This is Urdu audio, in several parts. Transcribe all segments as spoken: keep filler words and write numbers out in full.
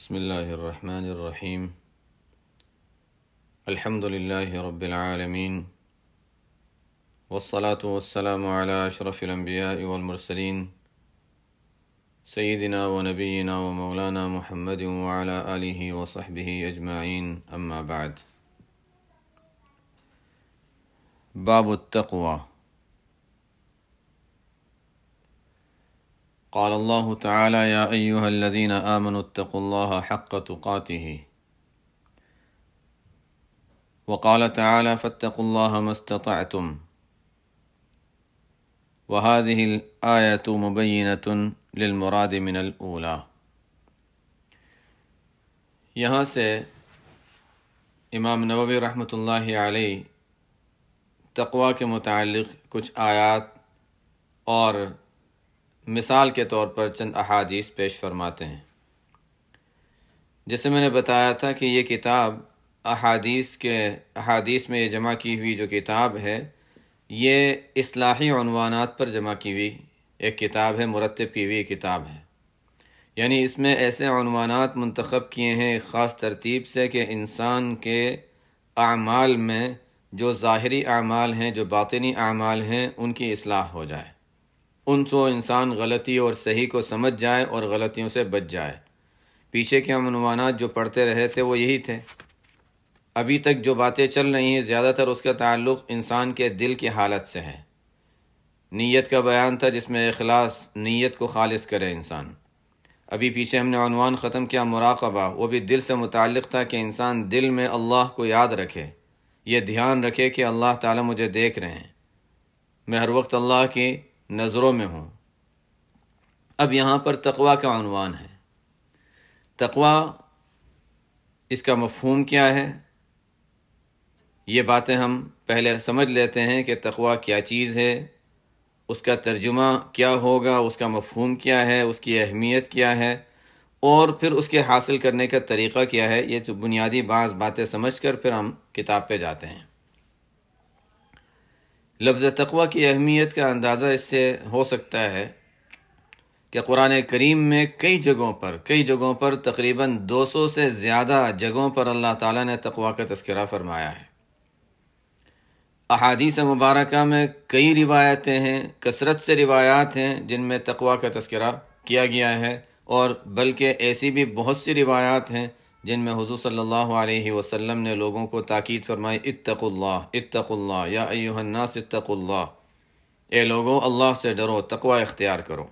بسم اللہ الرحمن الرحیم الحمد للہ رب العالمین والصلاة والسلام علی اشرف الانبیاء والمرسلین سیدنا و نبینا و مولانا محمد وعلی آلہ وصحبہ اجمعین اما بعد۔ باب التقوی۔ قال اللہ تعالی یا ایہا الذین آمنوا اتقوا اللہ حق تقاته، وقال تعالی فاتقوا اللہ ما استطعتم، وهذه الآیۃ مبینۃ للمراد من الاولی۔ یہاں سے امام نووی رحمۃ اللہ علیہ تقوی کے متعلق کچھ آیات اور مثال کے طور پر چند احادیث پیش فرماتے ہیں۔ جیسے میں نے بتایا تھا کہ یہ کتاب احادیث کے احادیث میں یہ جمع کی ہوئی جو کتاب ہے یہ اصلاحی عنوانات پر جمع کی ہوئی ایک کتاب ہے، مرتب کی ہوئی کتاب ہے۔ یعنی اس میں ایسے عنوانات منتخب کیے ہیں ایک خاص ترتیب سے کہ انسان کے اعمال میں جو ظاہری اعمال ہیں، جو باطنی اعمال ہیں، ان کی اصلاح ہو جائے، ان سے انسان غلطی اور صحیح کو سمجھ جائے اور غلطیوں سے بچ جائے۔ پیچھے کے عنوانات جو پڑھتے رہے تھے وہ یہی تھے۔ ابھی تک جو باتیں چل رہی ہیں زیادہ تر اس کا تعلق انسان کے دل کی حالت سے ہے۔ نیت کا بیان تھا جس میں اخلاص، نیت کو خالص کرے انسان۔ ابھی پیچھے ہم نے عنوان ختم کیا مراقبہ، وہ بھی دل سے متعلق تھا کہ انسان دل میں اللہ کو یاد رکھے، یہ دھیان رکھے کہ اللہ تعالیٰ مجھے دیکھ رہے ہیں، میں ہر وقت اللہ کی نظروں میں ہوں۔ اب یہاں پر تقوی کا عنوان ہے۔ تقوی، اس کا مفہوم کیا ہے، یہ باتیں ہم پہلے سمجھ لیتے ہیں کہ تقوی کیا چیز ہے، اس کا ترجمہ کیا ہوگا، اس کا مفہوم کیا ہے، اس کی اہمیت کیا ہے، اور پھر اس کے حاصل کرنے کا طریقہ کیا ہے۔ یہ جو بنیادی بعض باتیں سمجھ کر پھر ہم کتاب پہ جاتے ہیں۔ لفظ تقوی کی اہمیت کا اندازہ اس سے ہو سکتا ہے کہ قرآن کریم میں کئی جگہوں پر کئی جگہوں پر تقریباً دو سو سے زیادہ جگہوں پر اللہ تعالیٰ نے تقوی کا تذکرہ فرمایا ہے۔ احادیث مبارکہ میں کئی روایتیں ہیں، کثرت سے روایات ہیں جن میں تقوی کا تذکرہ کیا گیا ہے، اور بلکہ ایسی بھی بہت سی روایات ہیں جن میں حضور صلی اللہ علیہ وسلم نے لوگوں کو تاکید فرمائی، اتقوا اللہ اتقوا اللہ یا ایھا الناس اتقوا اللہ، اے لوگوں اللہ سے ڈرو، تقوی اختیار کرو۔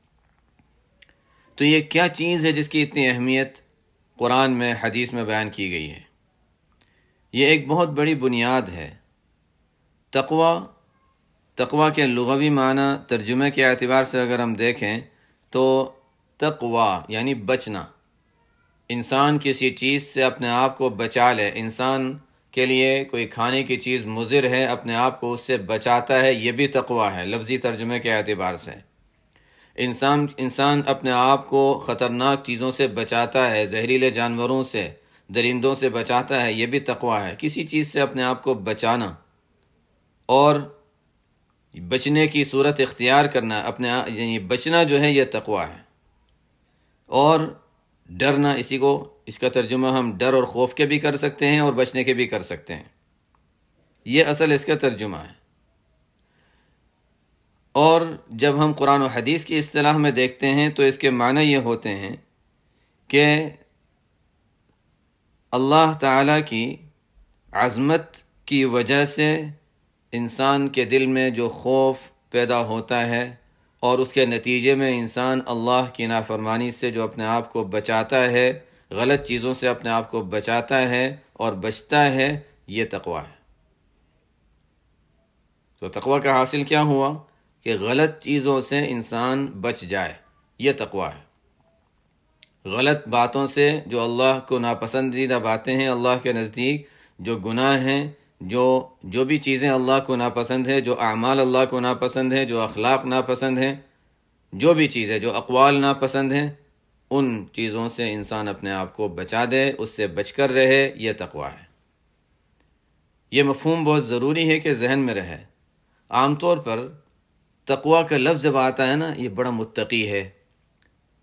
تو یہ کیا چیز ہے جس کی اتنی اہمیت قرآن میں، حدیث میں بیان کی گئی ہے؟ یہ ایک بہت بڑی بنیاد ہے۔ تقوی تقوی کے لغوی معنی ترجمے کے اعتبار سے اگر ہم دیکھیں تو تقوی یعنی بچنا، انسان کسی چیز سے اپنے آپ کو بچا لے۔ انسان کے لیے کوئی کھانے کی چیز مضر ہے، اپنے آپ کو اس سے بچاتا ہے، یہ بھی تقوی ہے لفظی ترجمے کے اعتبار سے۔ انسان انسان اپنے آپ کو خطرناک چیزوں سے بچاتا ہے، زہریلے جانوروں سے، درندوں سے بچاتا ہے، یہ بھی تقوی ہے۔ کسی چیز سے اپنے آپ کو بچانا اور بچنے کی صورت اختیار کرنا، اپنے یعنی بچنا جو ہے یہ تقوی ہے۔ اور ڈرنا، اسی کو اس کا ترجمہ ہم ڈر اور خوف کے بھی کر سکتے ہیں اور بچنے کے بھی کر سکتے ہیں، یہ اصل اس کا ترجمہ ہے۔ اور جب ہم قرآن و حدیث کی اصطلاح میں دیکھتے ہیں تو اس کے معنی یہ ہوتے ہیں کہ اللہ تعالیٰ کی عظمت کی وجہ سے انسان کے دل میں جو خوف پیدا ہوتا ہے اور اس کے نتیجے میں انسان اللہ کی نافرمانی سے جو اپنے آپ کو بچاتا ہے، غلط چیزوں سے اپنے آپ کو بچاتا ہے اور بچتا ہے، یہ تقوی ہے۔ تو تقوی کا حاصل کیا ہوا کہ غلط چیزوں سے انسان بچ جائے، یہ تقوی ہے۔ غلط باتوں سے، جو اللہ کو ناپسندیدہ باتیں ہیں، اللہ کے نزدیک جو گناہ ہیں، جو جو بھی چیزیں اللہ کو ناپسند ہیں، جو اعمال اللہ کو ناپسند ہیں، جو اخلاق ناپسند ہیں، جو بھی چیزیں، جو اقوال ناپسند ہیں، ان چیزوں سے انسان اپنے آپ کو بچا دے، اس سے بچ کر رہے، یہ تقوی ہے۔ یہ مفہوم بہت ضروری ہے کہ ذہن میں رہے۔ عام طور پر تقوی کا لفظ جب آتا ہے نا، یہ بڑا متقی ہے،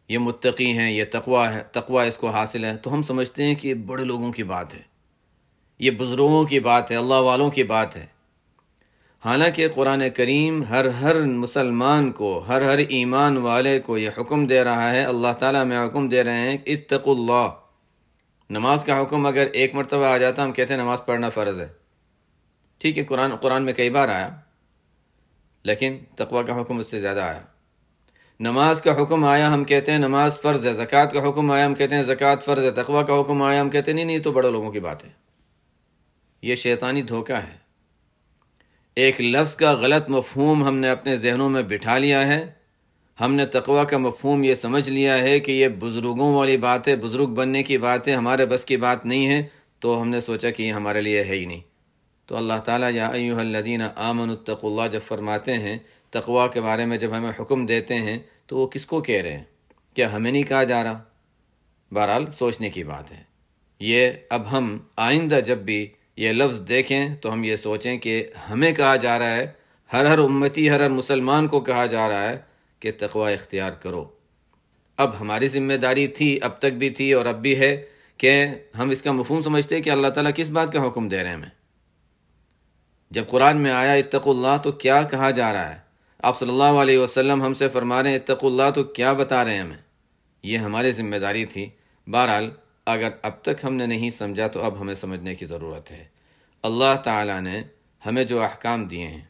یہ متقی ہیں، یہ تقوی ہے، تقوی اس کو حاصل ہے، تو ہم سمجھتے ہیں کہ یہ بڑے لوگوں کی بات ہے، یہ بزرگوں کی بات ہے، اللہ والوں کی بات ہے۔ حالانکہ قرآن کریم ہر ہر مسلمان کو، ہر ہر ایمان والے کو یہ حکم دے رہا ہے، اللہ تعالیٰ میں حکم دے رہے ہیں کہ اتقوا اللہ۔ نماز کا حکم اگر ایک مرتبہ آ جاتا ہم کہتے ہیں نماز پڑھنا فرض ہے، ٹھیک ہے، قرآن قرآن میں کئی بار آیا، لیکن تقوی کا حکم اس سے زیادہ آیا۔ نماز کا حکم آیا ہم کہتے ہیں نماز فرض ہے، زکوٰۃ کا حکم آیا ہم کہتے ہیں زکوٰۃ فرض ہے، تقوی کا حکم آیا ہم کہتے ہیں نہیں نہیں تو بڑے لوگوں کی بات ہے۔ یہ شیطانی دھوکہ ہے، ایک لفظ کا غلط مفہوم ہم نے اپنے ذہنوں میں بٹھا لیا ہے، ہم نے تقوی کا مفہوم یہ سمجھ لیا ہے کہ یہ بزرگوں والی بات ہے، بزرگ بننے کی بات ہے، ہمارے بس کی بات نہیں ہے، تو ہم نے سوچا کہ یہ ہمارے لیے ہے ہی نہیں۔ تو اللہ تعالیٰ یا ایھا الذین آمنوا اتقوا اللہ جب فرماتے ہیں، تقوی کے بارے میں جب ہمیں حکم دیتے ہیں تو وہ کس کو کہہ رہے ہیں؟ کیا ہمیں نہیں کہا جا رہا؟ بہرحال سوچنے کی بات ہے۔ یہ اب ہم آئندہ جب بھی یہ لفظ دیکھیں تو ہم یہ سوچیں کہ ہمیں کہا جا رہا ہے، ہر ہر امتی، ہر ہر مسلمان کو کہا جا رہا ہے کہ تقوی اختیار کرو۔ اب ہماری ذمہ داری تھی، اب تک بھی تھی اور اب بھی ہے کہ ہم اس کا مفہوم سمجھتے ہیں کہ اللہ تعالیٰ کس بات کا حکم دے رہے ہیں ہمیں۔ جب قرآن میں آیا اتقوا اللہ تو کیا کہا جا رہا ہے؟ آپ صلی اللہ علیہ وسلم ہم سے فرما رہے ہیں اتقوا اللہ تو کیا بتا رہے ہیں ہمیں؟ یہ ہماری ذمہ داری تھی۔ بہرحال اگر اب تک ہم نے نہیں سمجھا تو اب ہمیں سمجھنے کی ضرورت ہے۔ اللہ تعالیٰ نے ہمیں جو احکام دیے ہیں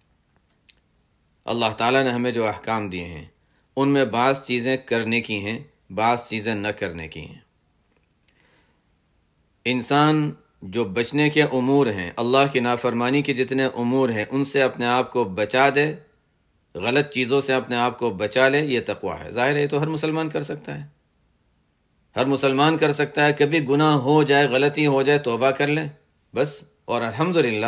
اللہ تعالیٰ نے ہمیں جو احکام دیے ہیں ان میں بعض چیزیں کرنے کی ہیں، بعض چیزیں نہ کرنے کی ہیں۔ انسان جو بچنے کے امور ہیں، اللہ کی نافرمانی کے جتنے امور ہیں، ان سے اپنے آپ کو بچا دے، غلط چیزوں سے اپنے آپ کو بچا لے، یہ تقوی ہے۔ ظاہر ہے تو ہر مسلمان کر سکتا ہے، ہر مسلمان کر سکتا ہے، کبھی گناہ ہو جائے، غلطی ہو جائے، توبہ کر لے بس۔ اور الحمدللہ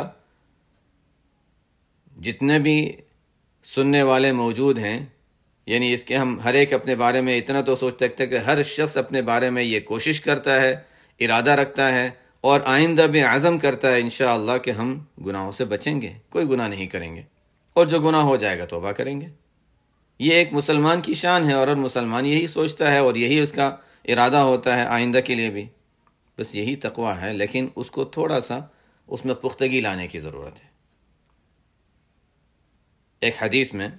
جتنے بھی سننے والے موجود ہیں، یعنی اس کے ہم ہر ایک اپنے بارے میں اتنا تو سوچ سکتے کہ ہر شخص اپنے بارے میں یہ کوشش کرتا ہے، ارادہ رکھتا ہے اور آئندہ بھی عزم کرتا ہے انشاءاللہ کہ ہم گناہوں سے بچیں گے، کوئی گناہ نہیں کریں گے، اور جو گناہ ہو جائے گا توبہ کریں گے۔ یہ ایک مسلمان کی شان ہے، اور ہر مسلمان یہی سوچتا ہے اور یہی اس کا ارادہ ہوتا ہے آئندہ کے لیے بھی، بس یہی تقوی ہے۔ لیکن اس کو تھوڑا سا اس میں پختگی لانے کی ضرورت ہے۔ ایک حدیث میں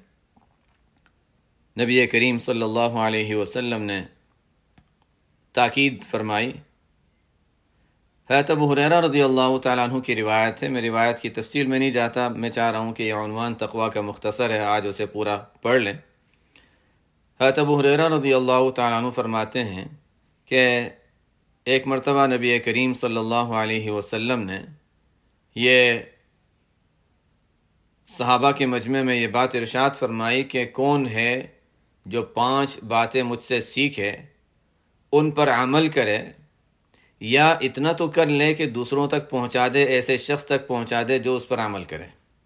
نبی کریم صلی اللہ علیہ وسلم نے تاکید فرمائی، حضرت ابو ہریرہ رضی اللہ تعالیٰ عنہ کی روایت ہے، میں روایت کی تفصیل میں نہیں جاتا، میں چاہ رہا ہوں کہ یہ عنوان تقوی کا مختصر ہے، آج اسے پورا پڑھ لیں۔ حضرت ابو ہریرہ رضی اللہ تعالیٰ عنہ فرماتے ہیں کہ ایک مرتبہ نبی کریم صلی اللہ علیہ وسلم نے یہ صحابہ کے مجمع میں یہ بات ارشاد فرمائی کہ کون ہے جو پانچ باتیں مجھ سے سیکھے، ان پر عمل کرے، یا اتنا تو کر لے کہ دوسروں تک پہنچا دے، ایسے شخص تک پہنچا دے جو اس پر عمل کرے۔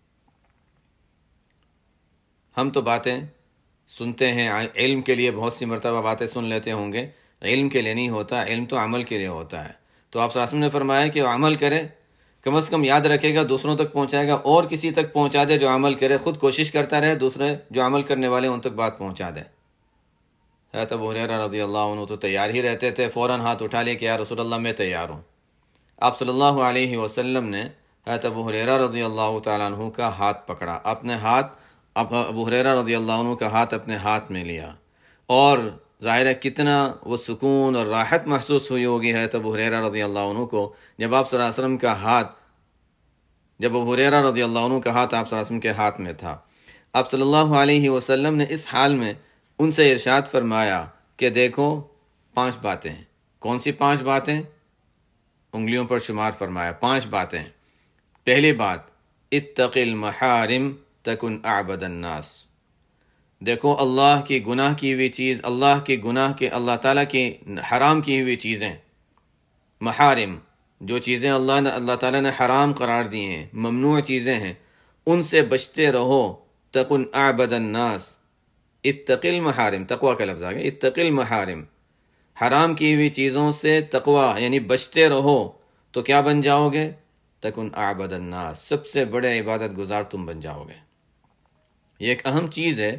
ہم تو باتیں سنتے ہیں، علم کے لیے بہت سی مرتبہ باتیں سن لیتے ہوں گے، علم کے لیے نہیں ہوتا، علم تو عمل کے لیے ہوتا ہے۔ تو آپ صلی اللہ علیہ وسلم نے فرمایا کہ وہ عمل کرے، کم از کم یاد رکھے گا، دوسروں تک پہنچائے گا، اور کسی تک پہنچا دے جو عمل کرے، خود کوشش کرتا رہے، دوسرے جو عمل کرنے والے ان تک بات پہنچا دے۔ حضرت ابو ہریرہ رضی اللہ عنہ تو تیار ہی رہتے تھے، فوراً ہاتھ اٹھا لے کہ یا رسول اللہ میں تیار ہوں۔ آپ صلی اللہ علیہ وسلم نے حضرت ابو ہریرہ رضی اللہ تعالیٰ عنہ کا ہاتھ پکڑا، اپنے ہاتھ ابو ہریرہ رضی اللہ عنہ کا ہاتھ اپنے ہاتھ میں لیا، اور ظاہر ہے کتنا وہ سکون اور راحت محسوس ہوئی ہوگی حضرت ابو ہریرہ رضی اللہ عنہ کو جب آپ صلی اللہ علیہ وسلم کا ہاتھ جب ابو ہریرہ رضی اللہ عنہ کا ہاتھ آپ صلی اللہ علیہ وسلم کے ہاتھ میں تھا۔ آپ صلی اللہ علیہ وسلم نے اس حال میں ان سے ارشاد فرمایا کہ دیکھو پانچ باتیں۔ کون سی پانچ باتیں؟ انگلیوں پر شمار فرمایا، پانچ باتیں۔ پہلی بات، اتق المحارم تکن اعبد الناس۔ دیکھو اللہ کی گناہ کی ہوئی چیز، اللہ کی گناہ کے اللہ تعالیٰ کی حرام کی ہوئی چیزیں، محارم جو چیزیں اللہ نے اللہ تعالیٰ نے حرام قرار دی ہیں، ممنوع چیزیں ہیں، ان سے بچتے رہو۔ تکن اعبد الناس، اتق المحارم، تقوی کا لفظ آ گیا، اتق المحارم، حرام کی ہوئی چیزوں سے تقوی یعنی بچتے رہو تو کیا بن جاؤ گے؟ تکن اعبد الناس، سب سے بڑے عبادت گزار تم بن جاؤ گے۔ یہ ایک اہم چیز ہے،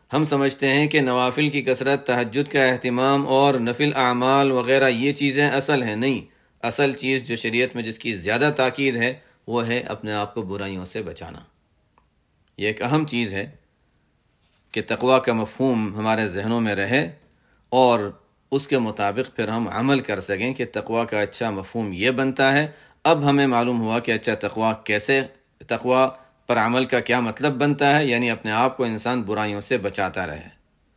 ہم سمجھتے ہیں کہ نوافل کی کثرت، تہجد کا اہتمام اور نفل اعمال وغیرہ یہ چیزیں اصل ہیں. نہیں، اصل چیز جو شریعت میں جس کی زیادہ تاکید ہے وہ ہے اپنے آپ کو برائیوں سے بچانا. یہ ایک اہم چیز ہے کہ تقوی کا مفہوم ہمارے ذہنوں میں رہے اور اس کے مطابق پھر ہم عمل کر سکیں کہ تقوی کا اچھا مفہوم یہ بنتا ہے. اب ہمیں معلوم ہوا کہ اچھا تقوی کیسے، تقوی پر عمل کا کیا مطلب بنتا ہے، یعنی اپنے آپ کو انسان برائیوں سے بچاتا رہے.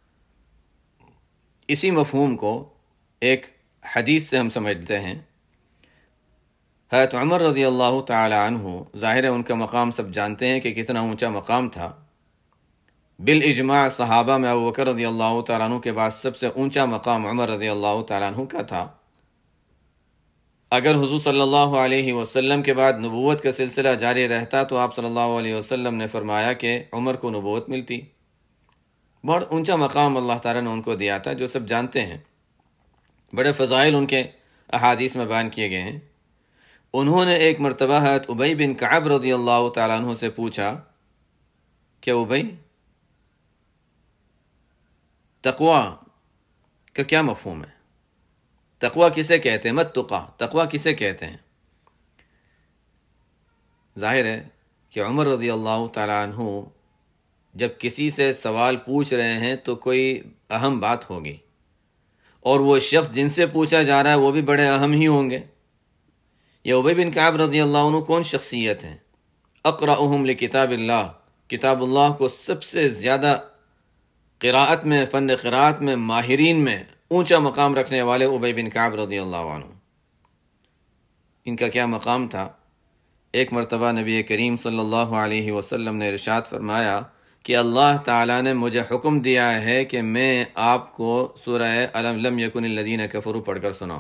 اسی مفہوم کو ایک حدیث سے ہم سمجھتے ہیں. حضرت عمر رضی اللہ تعالی عنہ، ظاہر ہے ان کا مقام سب جانتے ہیں کہ کتنا اونچا مقام تھا. بالاجماع صحابہ میں ابوبکر رضی اللہ تعالیٰ عنہ کے بعد سب سے اونچا مقام عمر رضی اللہ تعالیٰ عنہ کا تھا. اگر حضور صلی اللہ علیہ وسلم کے بعد نبوت کا سلسلہ جاری رہتا تو آپ صلی اللہ علیہ وسلم نے فرمایا کہ عمر کو نبوت ملتی. بہت اونچا مقام اللہ تعالیٰ نے ان کو دیا تھا، جو سب جانتے ہیں. بڑے فضائل ان کے احادیث میں بیان کیے گئے ہیں. انہوں نے ایک مرتبہ حضرت ابی بن کعب رضی اللہ تعالیٰ عنہ سے پوچھا کہ ابی، تقوی کا کیا مفہوم ہے؟ تقوی کسے کہتے ہیں؟ مت تقا، تقوی کسے کہتے ہیں؟ ظاہر ہے کہ عمر رضی اللہ تعالیٰ عنہ جب کسی سے سوال پوچھ رہے ہیں تو کوئی اہم بات ہوگی، اور وہ شخص جن سے پوچھا جا رہا ہے وہ بھی بڑے اہم ہی ہوں گے. یہ ابی بن کعب رضی اللہ عنہ کون شخصیت ہیں؟ اقرأہم لکتاب اللہ، کتاب اللہ کو سب سے زیادہ قراءت میں، فن قراءت میں، ماہرین میں اونچا مقام رکھنے والے ابی بن کعب رضی اللہ عنہ. ان کا کیا مقام تھا؟ ایک مرتبہ نبی کریم صلی اللہ علیہ وسلم نے ارشاد فرمایا کہ اللہ تعالیٰ نے مجھے حکم دیا ہے کہ میں آپ کو سورہ الم لم یکن الذین کفروا پڑھ کر سناؤں.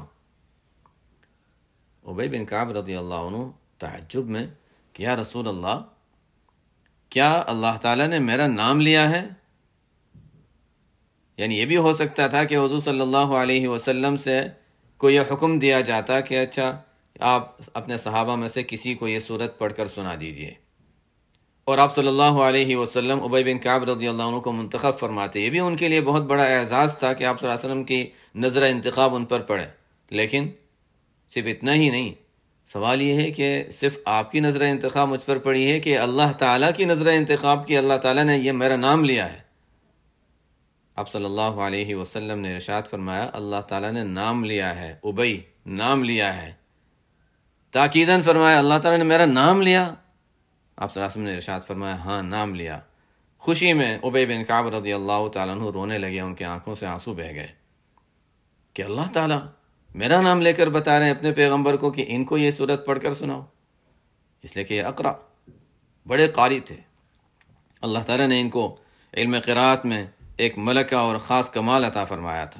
ابی بن کعب رضی اللہ عنہ تعجب میں کہ یا رسول اللہ، کیا اللہ تعالیٰ نے میرا نام لیا ہے؟ یعنی یہ بھی ہو سکتا تھا کہ حضور صلی اللہ علیہ وسلم سے کو یہ حکم دیا جاتا کہ اچھا آپ اپنے صحابہ میں سے کسی کو یہ صورت پڑھ کر سنا دیجئے، اور آپ صلی اللہ علیہ وسلم ابی بن کعب رضی اللہ عنہ کو منتخب فرماتے. یہ بھی ان کے لیے بہت بڑا اعزاز تھا کہ آپ صلی اللہ علیہ وسلم کی نظر انتخاب ان پر پڑے. لیکن صرف اتنا ہی نہیں، سوال یہ ہے کہ صرف آپ کی نظر انتخاب مجھ پر پڑی ہے کہ اللہ تعالیٰ کی نظر انتخاب کی، اللہ تعالیٰ نے یہ میرا نام لیا ہے. آپ صلی اللہ علیہ وسلم نے ارشاد فرمایا اللہ تعالیٰ نے نام لیا ہے، ابی نام لیا ہے. تاکیداً فرمایا اللہ تعالیٰ نے میرا نام لیا. آپ صلی اللہ علیہ وسلم نے ارشاد فرمایا ہاں نام لیا. خوشی میں ابی بن کعب رضی اللہ تعالیٰ عنہ رونے لگے، ان کے آنکھوں سے آنسو بہہ گئے کہ اللہ تعالیٰ میرا نام لے کر بتا رہے ہیں اپنے پیغمبر کو کہ ان کو یہ صورت پڑھ کر سناؤ. اس لیے کہ یہ اقرا بڑے قاری تھے. اللہ تعالیٰ نے ان کو علم قرات میں ایک ملکہ اور خاص کمال عطا فرمایا تھا.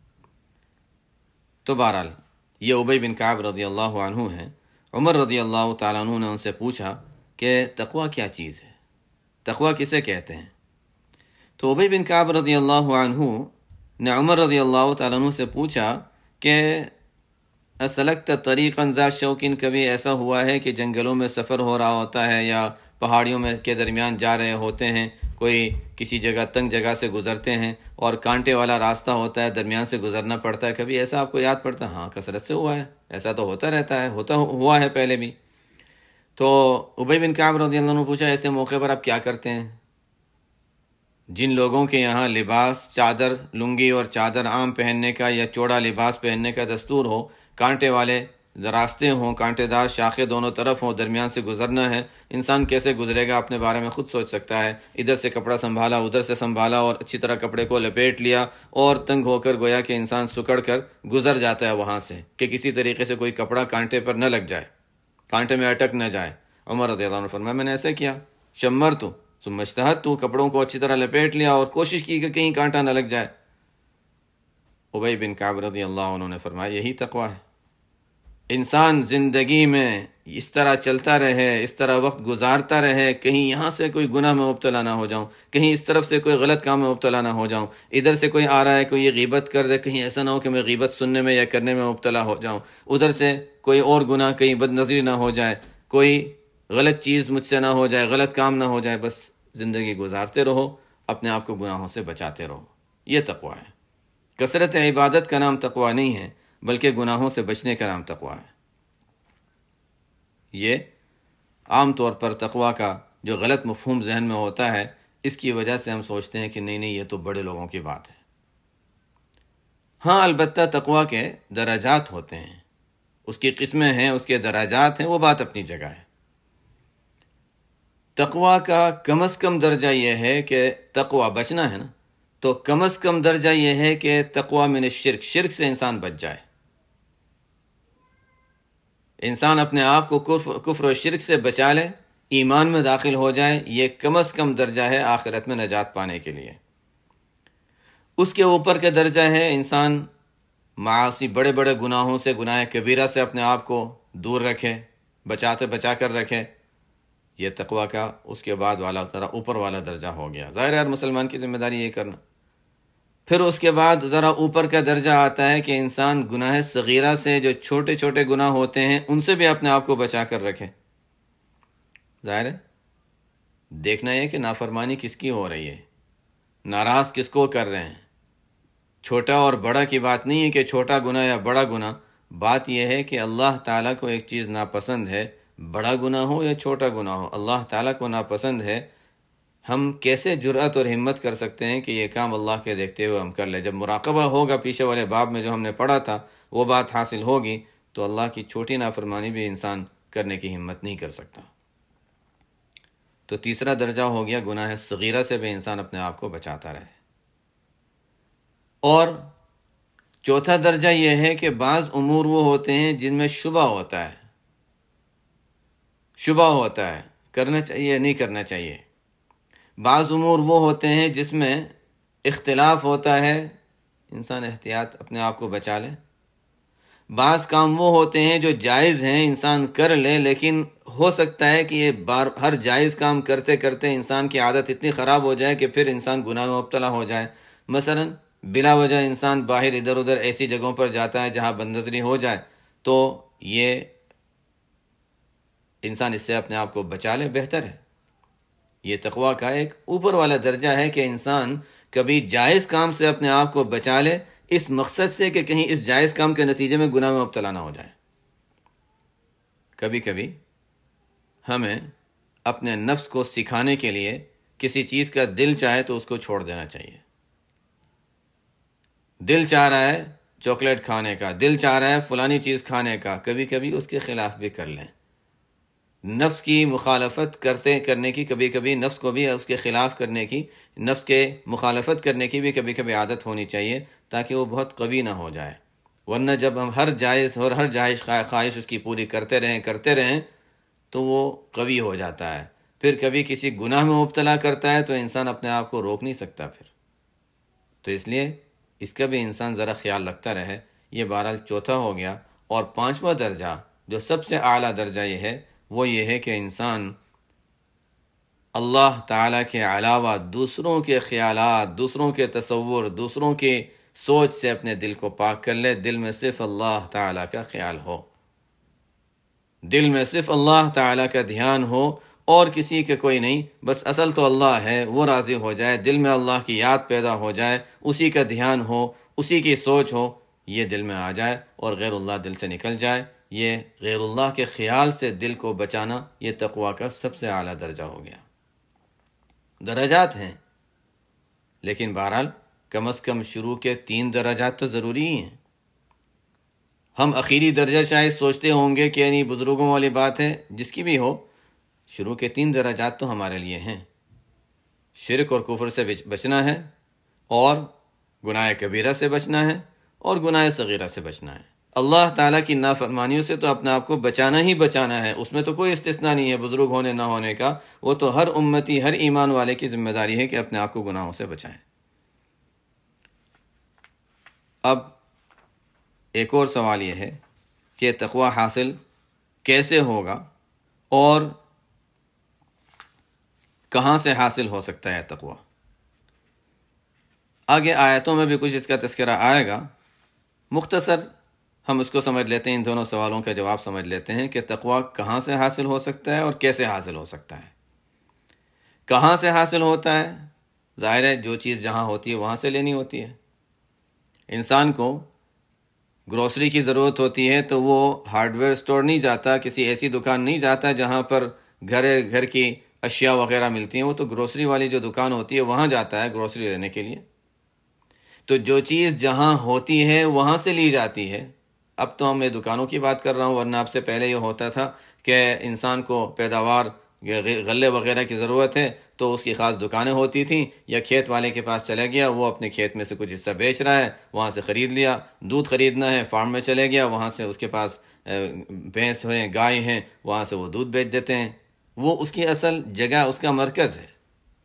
تو بہرحال یہ ابی بن کعب رضی اللہ عنہ ہیں. عمر رضی اللہ تعالیٰ عنہ نے ان سے پوچھا کہ تقوی کیا چیز ہے، تقوی کسے کہتے ہیں؟ تو ابی بن کعب رضی اللہ عنہ نے عمر رضی اللہ تعالیٰ عنہ سے پوچھا کہ اسلکت طریقا ذا شوکن، کبھی ایسا ہوا ہے کہ جنگلوں میں سفر ہو رہا ہوتا ہے یا پہاڑیوں میں کے درمیان جا رہے ہوتے ہیں، کوئی کسی جگہ تنگ جگہ سے گزرتے ہیں اور کانٹے والا راستہ ہوتا ہے، درمیان سے گزرنا پڑتا ہے، کبھی ایسا آپ کو یاد پڑتا ہے؟ ہاں کثرت سے ہوا ہے، ایسا تو ہوتا رہتا ہے، ہوتا ہوا ہے پہلے بھی. تو ابی بن کعب رضی اللہ عنہ نے پوچھا ایسے موقع پر آپ کیا کرتے ہیں؟ جن لوگوں کے یہاں لباس چادر، لنگی اور چادر عام پہننے کا یا چوڑا لباس پہننے کا دستور ہو، کانٹے والے راستے ہوں، کانٹے دار شاخیں دونوں طرف ہوں، درمیان سے گزرنا ہے، انسان کیسے گزرے گا اپنے بارے میں خود سوچ سکتا ہے. ادھر سے کپڑا سنبھالا، ادھر سے سنبھالا اور اچھی طرح کپڑے کو لپیٹ لیا اور تنگ ہو کر گویا کہ انسان سکڑ کر گزر جاتا ہے وہاں سے کہ کسی طریقے سے کوئی کپڑا کانٹے پر نہ لگ جائے، کانٹے میں اٹک نہ جائے. عمر رضی اللہ عنہ فرمایا میں نے ایسا کیا، شمر تو ثم اجتہدت، تو کپڑوں کو اچھی طرح لپیٹ لیا اور کوشش کی کہ کہیں کانٹا نہ لگ جائے. ابی بن کعب رضی اللہ عنہ نے فرمایا یہی تقوی ہے. انسان زندگی میں اس طرح چلتا رہے، اس طرح وقت گزارتا رہے، کہیں یہاں سے کوئی گناہ میں مبتلا نہ ہو جاؤں، کہیں اس طرف سے کوئی غلط کام میں مبتلا نہ ہو جاؤں، ادھر سے کوئی آ رہا ہے کوئی یہ غیبت کر دے، کہیں ایسا نہ ہو کہ میں غیبت سننے میں یا کرنے میں مبتلا ہو جاؤں، ادھر سے کوئی اور گناہ، کہیں بد نظری نہ ہو جائے، کوئی غلط چیز مجھ سے نہ ہو جائے، غلط کام نہ ہو جائے. بس زندگی گزارتے رہو اپنے آپ کو گناہوں سے بچاتے رہو، یہ تقویٰ ہے۔ کثرت عبادت کا نام تقویٰ نہیں ہے، بلکہ گناہوں سے بچنے کا نام تقویٰ ہے۔ یہ عام طور پر تقویٰ کا جو غلط مفہوم ذہن میں ہوتا ہے، اس کی وجہ سے ہم سوچتے ہیں کہ نہیں نہیں یہ تو بڑے لوگوں کی بات ہے۔ ہاں البتہ تقویٰ کے درجات ہوتے ہیں، اس کی قسمیں ہیں، اس کے درجات ہیں، وہ بات اپنی جگہ ہے۔ تقویٰ کا کم از کم درجہ یہ ہے کہ تقویٰ بچنا ہے نا، تو کم از کم درجہ یہ ہے کہ تقویٰ من الشرک، شرک سے انسان بچ جائے، انسان اپنے آپ کو کفر کفر و شرک سے بچا لے، ایمان میں داخل ہو جائے، یہ کم از کم درجہ ہے آخرت میں نجات پانے کے لیے۔ اس کے اوپر کا درجہ ہے انسان معاصی، بڑے بڑے گناہوں سے، گناہ کبیرہ سے اپنے آپ کو دور رکھے، بچاتے بچا کر رکھے، یہ تقویٰ کا اس کے بعد والا ذرا اوپر والا درجہ ہو گیا۔ ظاہر ہے ہر مسلمان کی ذمہ داری یہ کرنا۔ پھر اس کے بعد ذرا اوپر کا درجہ آتا ہے کہ انسان گناہ صغیرہ سے، جو چھوٹے چھوٹے گناہ ہوتے ہیں، ان سے بھی اپنے آپ کو بچا کر رکھے۔ ظاہر ہے دیکھنا یہ کہ نافرمانی کس کی ہو رہی ہے، ناراض کس کو کر رہے ہیں۔ چھوٹا اور بڑا کی بات نہیں ہے کہ چھوٹا گناہ یا بڑا گناہ، بات یہ ہے کہ اللہ تعالیٰ کو ایک چیز ناپسند ہے، بڑا گناہ ہو یا چھوٹا گناہ ہو، اللہ تعالیٰ کو ناپسند ہے۔ ہم کیسے جرأت اور ہمت کر سکتے ہیں کہ یہ کام اللہ کے دیکھتے ہوئے ہم کر لیں؟ جب مراقبہ ہوگا، پیچھے والے باب میں جو ہم نے پڑھا تھا وہ بات حاصل ہوگی، تو اللہ کی چھوٹی نافرمانی بھی انسان کرنے کی ہمت نہیں کر سکتا۔ تو تیسرا درجہ ہو گیا گناہ صغیرہ سے بھی انسان اپنے آپ کو بچاتا رہے۔ اور چوتھا درجہ یہ ہے کہ بعض امور وہ ہوتے ہیں جن میں شبہ ہوتا ہے، شبہ ہوتا ہے کرنا چاہیے نہیں کرنا چاہیے۔ بعض امور وہ ہوتے ہیں جس میں اختلاف ہوتا ہے، انسان احتیاط اپنے آپ کو بچا لے۔ بعض کام وہ ہوتے ہیں جو جائز ہیں، انسان کر لے، لیکن ہو سکتا ہے کہ یہ بار ہر جائز کام کرتے کرتے انسان کی عادت اتنی خراب ہو جائے کہ پھر انسان گناہ میں مبتلا ہو جائے۔ مثلا بلا وجہ انسان باہر ادھر ادھر ایسی جگہوں پر جاتا ہے جہاں بد نظری ہو جائے، تو یہ انسان اس سے اپنے آپ کو بچا لے، بہتر ہے۔ یہ تقویٰ کا ایک اوپر والا درجہ ہے کہ انسان کبھی جائز کام سے اپنے آپ کو بچا لے، اس مقصد سے کہ کہیں اس جائز کام کے نتیجے میں گناہ میں مبتلا نہ ہو جائے۔ کبھی کبھی ہمیں اپنے نفس کو سکھانے کے لیے کسی چیز کا دل چاہے تو اس کو چھوڑ دینا چاہیے۔ دل چاہ رہا ہے چاکلیٹ کھانے کا، دل چاہ رہا ہے فلانی چیز کھانے کا، کبھی کبھی اس کے خلاف بھی کر لیں۔ نفس کی مخالفت کرتے کرنے کی، کبھی کبھی نفس کو بھی اس کے خلاف کرنے کی، نفس کے مخالفت کرنے کی بھی کبھی کبھی عادت ہونی چاہیے، تاکہ وہ بہت قوی نہ ہو جائے۔ ورنہ جب ہم ہر جائز اور ہر جائز خواہش اس کی پوری کرتے رہیں کرتے رہیں تو وہ قوی ہو جاتا ہے۔ پھر کبھی کسی گناہ میں مبتلا کرتا ہے تو انسان اپنے آپ کو روک نہیں سکتا پھر۔ تو اس لیے اس کا بھی انسان ذرا خیال رکھتا رہے۔ یہ بہرحال چوتھا ہو گیا۔ اور پانچواں درجہ جو سب سے اعلیٰ درجہ یہ ہے، وہ یہ ہے کہ انسان اللہ تعالیٰ کے علاوہ دوسروں کے خیالات، دوسروں کے تصور، دوسروں کی سوچ سے اپنے دل کو پاک کر لے۔ دل میں صرف اللہ تعالیٰ کا خیال ہو، دل میں صرف اللہ تعالیٰ کا دھیان ہو، اور کسی کے کوئی نہیں، بس اصل تو اللہ ہے، وہ راضی ہو جائے، دل میں اللہ کی یاد پیدا ہو جائے، اسی کا دھیان ہو، اسی کی سوچ ہو، یہ دل میں آ جائے اور غیر اللہ دل سے نکل جائے۔ یہ غیر اللہ کے خیال سے دل کو بچانا، یہ تقویٰ کا سب سے اعلیٰ درجہ ہو گیا۔ درجات ہیں، لیکن بہرحال کم از کم شروع کے تین درجات تو ضروری ہی ہیں۔ ہم اخیری درجہ چاہے سوچتے ہوں گے کہ یعنی بزرگوں والی بات ہے، جس کی بھی ہو، شروع کے تین درجات تو ہمارے لیے ہیں۔ شرک اور کفر سے بچنا ہے، اور گناہ کبیرہ سے بچنا ہے، اور گناہ صغیرہ سے بچنا ہے۔ اللہ تعالیٰ کی نافرمانیوں سے تو اپنے آپ کو بچانا ہی بچانا ہے، اس میں تو کوئی استثناء نہیں ہے بزرگ ہونے نہ ہونے کا۔ وہ تو ہر امتی، ہر ایمان والے کی ذمہ داری ہے کہ اپنے آپ کو گناہوں سے بچائیں۔ اب ایک اور سوال یہ ہے کہ تقویٰ حاصل کیسے ہوگا اور کہاں سے حاصل ہو سکتا ہے تقویٰ؟ آگے آیتوں میں بھی کچھ اس کا تذکرہ آئے گا، مختصر ہم اس کو سمجھ لیتے ہیں، ان دونوں سوالوں کا جواب سمجھ لیتے ہیں کہ تقویٰ کہاں سے حاصل ہو سکتا ہے اور کیسے حاصل ہو سکتا ہے۔ کہاں سے حاصل ہوتا ہے؟ ظاہر ہے جو چیز جہاں ہوتی ہے وہاں سے لینی ہوتی ہے. انسان کو گروسری کی ضرورت ہوتی ہے تو وہ ہارڈ ویئر اسٹور نہیں جاتا، کسی ایسی دکان نہیں جاتا جہاں پر گھر گھر کی اشیاء وغیرہ ملتی ہیں. وہ تو گروسری والی جو دکان ہوتی ہے وہاں جاتا ہے گروسری لینے کے لیے. تو جو چیز جہاں ہوتی ہے وہاں سے لی جاتی ہے. اب تو میں دکانوں کی بات کر رہا ہوں، ورنہ اب سے پہلے یہ ہوتا تھا کہ انسان کو پیداوار غلے وغیرہ کی ضرورت ہے تو اس کی خاص دکانیں ہوتی تھیں، یا کھیت والے کے پاس چلا گیا، وہ اپنے کھیت میں سے کچھ حصہ بیچ رہا ہے، وہاں سے خرید لیا. دودھ خریدنا ہے فارم میں چلے گیا، وہاں سے اس کے پاس بھینس ہیں، گائے ہیں، وہاں سے وہ دودھ بیچ دیتے ہیں. وہ اس کی اصل جگہ، اس کا مرکز ہے.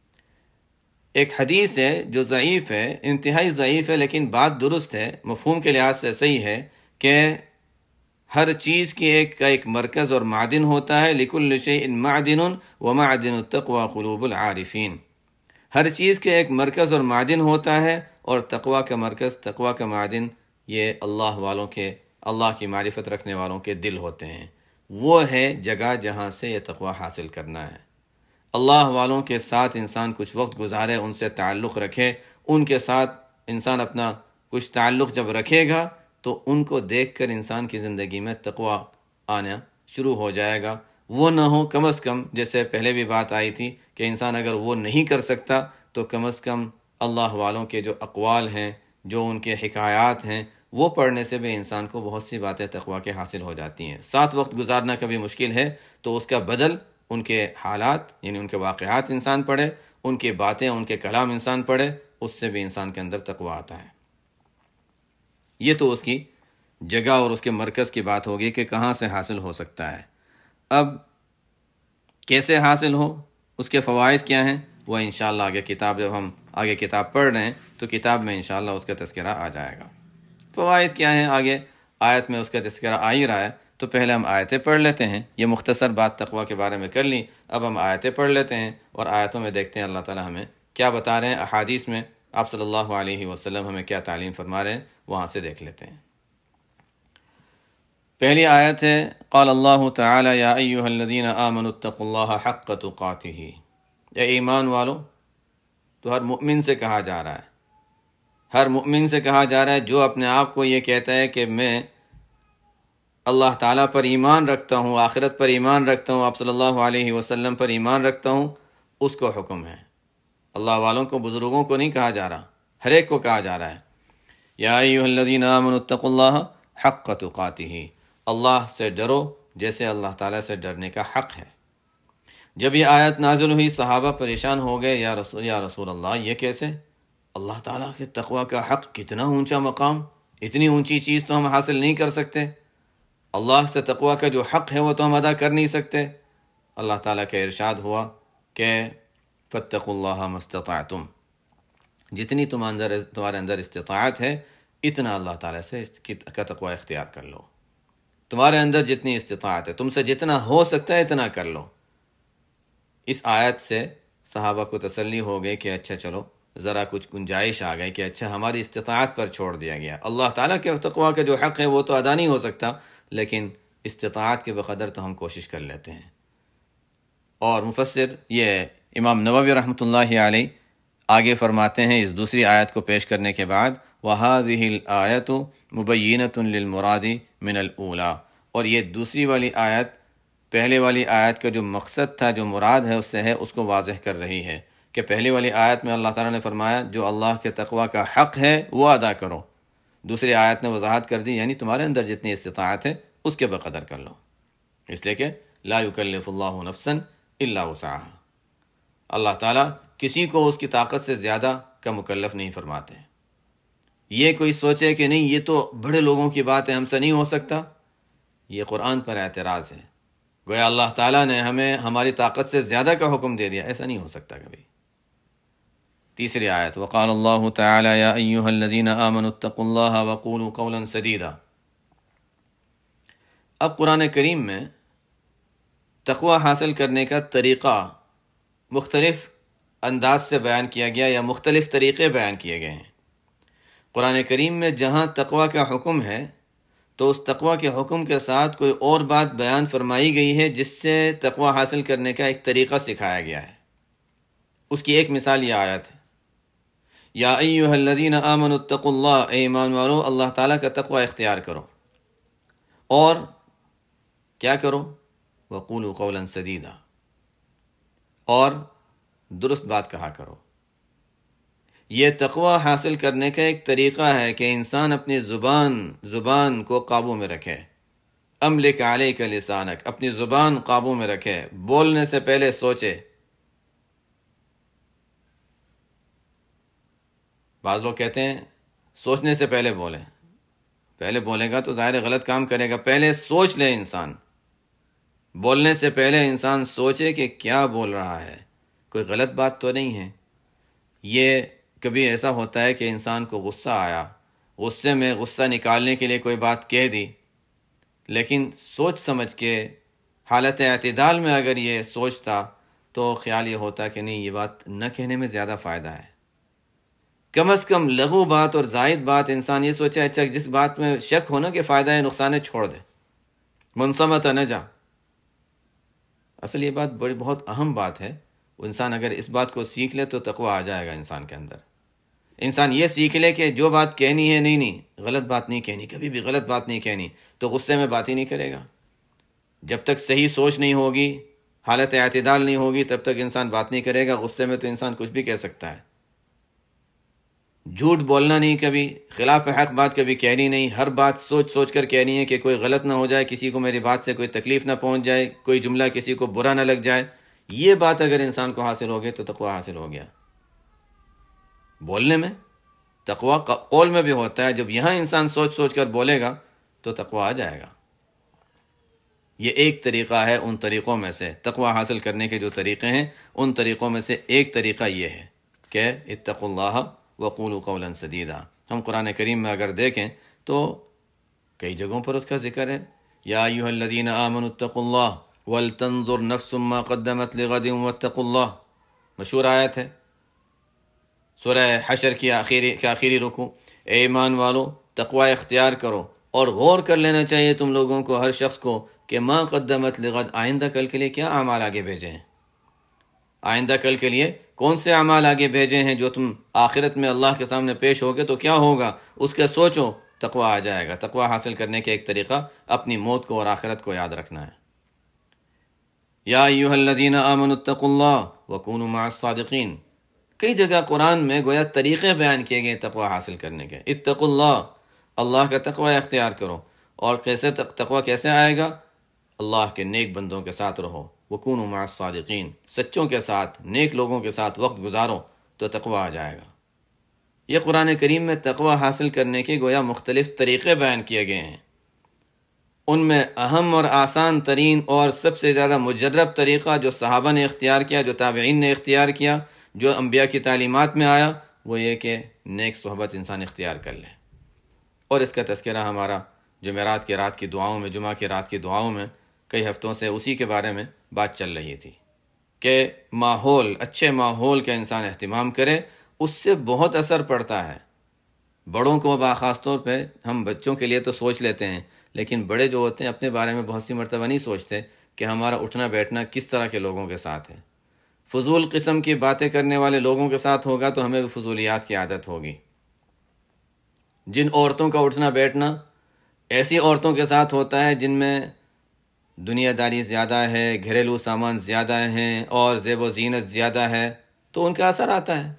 ایک حدیث ہے جو ضعیف ہے، انتہائی ضعیف ہے، لیکن بات درست ہے، مفہوم کے لحاظ سے صحیح ہے کہ ہر چیز کی ایک کا ایک مرکز اور معدن ہوتا ہے. لِكُلِّ شَيْءٍ مَعْدِنٌ وَمَعْدِنُ التَّقْوَى قُلُوبُ الْعَارِفِينَ. ہر چیز کے ایک مرکز اور معدن ہوتا ہے، اور تقوی کا مرکز، تقوی کا معدن یہ اللہ والوں کے، اللہ کی معرفت رکھنے والوں کے دل ہوتے ہیں. وہ ہے جگہ جہاں سے یہ تقوی حاصل کرنا ہے. اللہ والوں کے ساتھ انسان کچھ وقت گزارے، ان سے تعلق رکھے، ان کے ساتھ انسان اپنا کچھ تعلق جب رکھے گا تو ان کو دیکھ کر انسان کی زندگی میں تقوی آنا شروع ہو جائے گا. وہ نہ ہو کم از کم، جیسے پہلے بھی بات آئی تھی کہ انسان اگر وہ نہیں کر سکتا تو کم از کم اللہ والوں کے جو اقوال ہیں، جو ان کے حکایات ہیں، وہ پڑھنے سے بھی انسان کو بہت سی باتیں تقوی کے حاصل ہو جاتی ہیں. ساتھ وقت گزارنا کبھی مشکل ہے تو اس کا بدل ان کے حالات، یعنی ان کے واقعات انسان پڑھے، ان کی باتیں، ان کے کلام انسان پڑھے، اس سے بھی انسان کے اندر تقوی آتا ہے. یہ تو اس کی جگہ اور اس کے مرکز کی بات ہوگی کہ کہاں سے حاصل ہو سکتا ہے. اب کیسے حاصل ہو، اس کے فوائد کیا ہیں، وہ انشاءاللہ آگے کتاب، جب ہم آگے کتاب پڑھ رہے ہیں تو کتاب میں انشاءاللہ اس کا تذکرہ آ جائے گا. فوائد کیا ہیں آگے آیت میں اس کا تذکرہ آ ہی رہا ہے، تو پہلے ہم آیتیں پڑھ لیتے ہیں. یہ مختصر بات تقوی کے بارے میں کر لی، اب ہم آیتیں پڑھ لیتے ہیں اور آیتوں میں دیکھتے ہیں اللہ تعالی ہمیں کیا بتا رہے ہیں. احادیث میں آپ صلی اللہ علیہ وسلم ہمیں کیا تعلیم فرما رہے ہیں، وہاں سے دیکھ لیتے ہیں. پہلی آیت ہے، قال اللہ تعالی یا ایہا الذین آمنوا اتقوا اللہ حق تقاتہ. اے ایمان والو، تو ہر مؤمن سے کہا جا رہا ہے، ہر مؤمن سے کہا جا رہا ہے جو اپنے آپ کو یہ کہتا ہے کہ میں اللہ تعالیٰ پر ایمان رکھتا ہوں، آخرت پر ایمان رکھتا ہوں، آپ صلی اللہ علیہ وسلم پر ایمان رکھتا ہوں، اس کو حکم ہے. اللہ والوں کو، بزرگوں کو نہیں کہا جا رہا، ہر ایک کو کہا جا رہا ہے. یا ایھا الذین آمنوا اتقوا اللہ حق تقاتہ. اللہ سے ڈرو جیسے اللہ تعالیٰ سے ڈرنے کا حق ہے. جب یہ آیت نازل ہوئی صحابہ پریشان ہو گئے، یا رسول یا رسول اللہ یہ کیسے؟ اللہ تعالیٰ کے تقوی کا حق کتنا اونچا مقام، اتنی اونچی چیز تو ہم حاصل نہیں کر سکتے. اللہ سے تقوی کا جو حق ہے وہ تو ہم ادا کر نہیں سکتے. اللہ تعالیٰ کا ارشاد ہوا کہ فاتقوا اللہ ما استطعتم. جتنی تم اندر تمہارے اندر استطاعت ہے اتنا اللہ تعالیٰ سے کا تقوی اختیار کر لو. تمہارے اندر جتنی استطاعت ہے، تم سے جتنا ہو سکتا ہے اتنا کر لو. اس آیت سے صحابہ کو تسلی ہو گئی کہ اچھا چلو ذرا کچھ گنجائش آ گئی کہ اچھا ہماری استطاعت پر چھوڑ دیا گیا. اللہ تعالیٰ کے تقوی کا جو حق ہے وہ تو ادا نہیں ہو سکتا، لیکن استطاعت کے بقدر تو ہم کوشش کر لیتے ہیں. اور مفسر یہ امام نووی رحمۃ اللہ علیہ آگے فرماتے ہیں اس دوسری آیت کو پیش کرنے کے بعد، وَهَذِهِ الْآيَةُ مُبَيِّنَةٌ لِلْمُرَادِ مِنَ الْأُولَى. اور یہ دوسری والی آیت پہلے والی آیت کا جو مقصد تھا، جو مراد ہے اس سے ہے، اس کو واضح کر رہی ہے کہ پہلی والی آیت میں اللہ تعالیٰ نے فرمایا جو اللہ کے تقوی کا حق ہے وہ ادا کرو. دوسری آیت نے وضاحت کر دی یعنی تمہارے اندر جتنی استطاعت ہے اس کے بقدر کر لو. اس لیے کہ لا یکلف اللہ نفسا الا وسعها. اللہ تعالیٰ کسی کو اس کی طاقت سے زیادہ کا مکلف نہیں فرماتے. یہ کوئی سوچے کہ نہیں یہ تو بڑے لوگوں کی بات ہے، ہم سے نہیں ہو سکتا، یہ قرآن پر اعتراض ہے. گویا اللہ تعالیٰ نے ہمیں ہماری طاقت سے زیادہ کا حکم دے دیا، ایسا نہیں ہو سکتا کبھی. تیسری آیت، وقال اللہ تعالی یا ایھا الذین آمنوا اتقوا اللہ وقولوا قولا سدیدا. اب قرآن کریم میں تقوی حاصل کرنے کا طریقہ مختلف انداز سے بیان کیا گیا یا مختلف طریقے بیان کیے گئے ہیں. قرآن کریم میں جہاں تقوی کا حکم ہے تو اس تقوی کے حکم کے ساتھ کوئی اور بات بیان فرمائی گئی ہے جس سے تقوی حاصل کرنے کا ایک طریقہ سکھایا گیا ہے. اس کی ایک مثال یہ آیت ہے. یا ایھا الذین آمنوا اتقوا اللہ، اے ایمان والو اللہ تعالیٰ کا تقوی اختیار کرو، اور کیا کرو؟ وقولوا قولا سدیدا، اور درست بات کہا کرو۔ یہ تقوی حاصل کرنے کا ایک طریقہ ہے کہ انسان اپنی زبان زبان کو قابو میں رکھے۔ املک علیک لسانک، اپنی زبان قابو میں رکھے، بولنے سے پہلے سوچے۔ بعض لوگ کہتے ہیں سوچنے سے پہلے بولیں، پہلے بولے گا تو ظاہر غلط کام کرے گا، پہلے سوچ لے انسان۔ بولنے سے پہلے انسان سوچے کہ کیا بول رہا ہے، کوئی غلط بات تو نہیں ہے۔ یہ کبھی ایسا ہوتا ہے کہ انسان کو غصہ آیا، غصے میں غصہ نکالنے کے لیے کوئی بات کہہ دی، لیکن سوچ سمجھ کے حالت اعتدال میں اگر یہ سوچتا تو خیال یہ ہوتا کہ نہیں، یہ بات نہ کہنے میں زیادہ فائدہ ہے۔ کم از کم لغو بات اور زائد بات انسان یہ سوچے، اچھا جس بات میں شک ہونا کہ فائدہ ہے نقصان ہے چھوڑ دے، منصمت نہ جا۔ اصل یہ بات بڑی بہت اہم بات ہے، انسان اگر اس بات کو سیکھ لے تو تقوی آ جائے گا انسان کے اندر۔ انسان یہ سیکھ لے کہ جو بات کہنی ہے نہیں نہیں غلط بات نہیں کہنی، کبھی بھی غلط بات نہیں کہنی، تو غصے میں بات ہی نہیں کرے گا۔ جب تک صحیح سوچ نہیں ہوگی، حالت اعتدال نہیں ہوگی، تب تک انسان بات نہیں کرے گا۔ غصے میں تو انسان کچھ بھی کہہ سکتا ہے۔ جھوٹ بولنا نہیں، کبھی خلاف حق بات کبھی کہنی نہیں، ہر بات سوچ سوچ کر کہنی ہے کہ کوئی غلط نہ ہو جائے، کسی کو میری بات سے کوئی تکلیف نہ پہنچ جائے، کوئی جملہ کسی کو برا نہ لگ جائے۔ یہ بات اگر انسان کو حاصل ہو گئی تو تقوی حاصل ہو گیا۔ بولنے میں تقوی قول میں بھی ہوتا ہے، جب یہاں انسان سوچ سوچ کر بولے گا تو تقوی آ جائے گا۔ یہ ایک طریقہ ہے ان طریقوں میں سے، تقوی حاصل کرنے کے جو طریقے ہیں ان طریقوں میں سے ایک طریقہ یہ ہے کہ اتقوا اللہ وقولوا قولا سدیدا۔ ہم قرآن کریم میں اگر دیکھیں تو کئی جگہوں پر اس کا ذکر ہے، یا ایھا الذین آمنوا اتقوا اللہ ولتنظر نفس ما قدمت لغد واتقوا اللہ، مشہور آیت ہے، سورہ حشر کی آخری کے آخری رکوع۔ اے ایمان والو تقوی اختیار کرو، اور غور کر لینا چاہیے تم لوگوں کو، ہر شخص کو، کہ ما قدمت لغد، آئندہ کل کے لیے کیا اعمال آگے بھیجے ہیں، آئندہ کل کے لیے کون سے اعمال آگے بھیجے ہیں جو تم آخرت میں اللہ کے سامنے پیش ہوگے تو کیا ہوگا، اس کا سوچو، تقوی آ جائے گا۔ تقوی حاصل کرنے کا ایک طریقہ اپنی موت کو اور آخرت کو یاد رکھنا ہے۔ یا ایھا الذین آمنوا اتقوا اللہ وکونوا مع الصادقین، کئی جگہ قرآن میں گویا طریقے بیان کیے گئے تقوی حاصل کرنے کے۔ اتقوا اللہ، اللہ کا تقوی اختیار کرو، اور کیسے تقوی کیسے آئے گا؟ اللہ کے نیک بندوں کے ساتھ رہو، وکونوا مع الصادقین، سچوں کے ساتھ، نیک لوگوں کے ساتھ وقت گزارو تو تقوی آ جائے گا۔ یہ قرآن کریم میں تقوی حاصل کرنے کے گویا مختلف طریقے بیان کیے گئے ہیں۔ ان میں اہم اور آسان ترین اور سب سے زیادہ مجرب طریقہ جو صحابہ نے اختیار کیا، جو تابعین نے اختیار کیا، جو انبیاء کی تعلیمات میں آیا، وہ یہ کہ نیک صحبت انسان اختیار کر لے۔ اور اس کا تذکرہ ہمارا جمعرات کی رات کی دعاؤں میں، جمعہ کی رات کی دعاؤں میں کئی ہفتوں سے اسی کے بارے میں بات چل رہی تھی کہ ماحول، اچھے ماحول کا انسان اہتمام کرے، اس سے بہت اثر پڑتا ہے۔ بڑوں کو خاص طور پہ، ہم بچوں کے لیے تو سوچ لیتے ہیں، لیکن بڑے جو ہوتے ہیں اپنے بارے میں بہت سی مرتبہ نہیں سوچتے کہ ہمارا اٹھنا بیٹھنا کس طرح کے لوگوں کے ساتھ ہے۔ فضول قسم کی باتیں کرنے والے لوگوں کے ساتھ ہوگا تو ہمیں بھی فضولیات کی عادت ہوگی۔ جن عورتوں کا اٹھنا بیٹھنا ایسی عورتوں کے ساتھ ہوتا ہے جن میں دنیا داری زیادہ ہے، گھریلو سامان زیادہ ہیں اور زیب و زینت زیادہ ہے، تو ان کا اثر آتا ہے،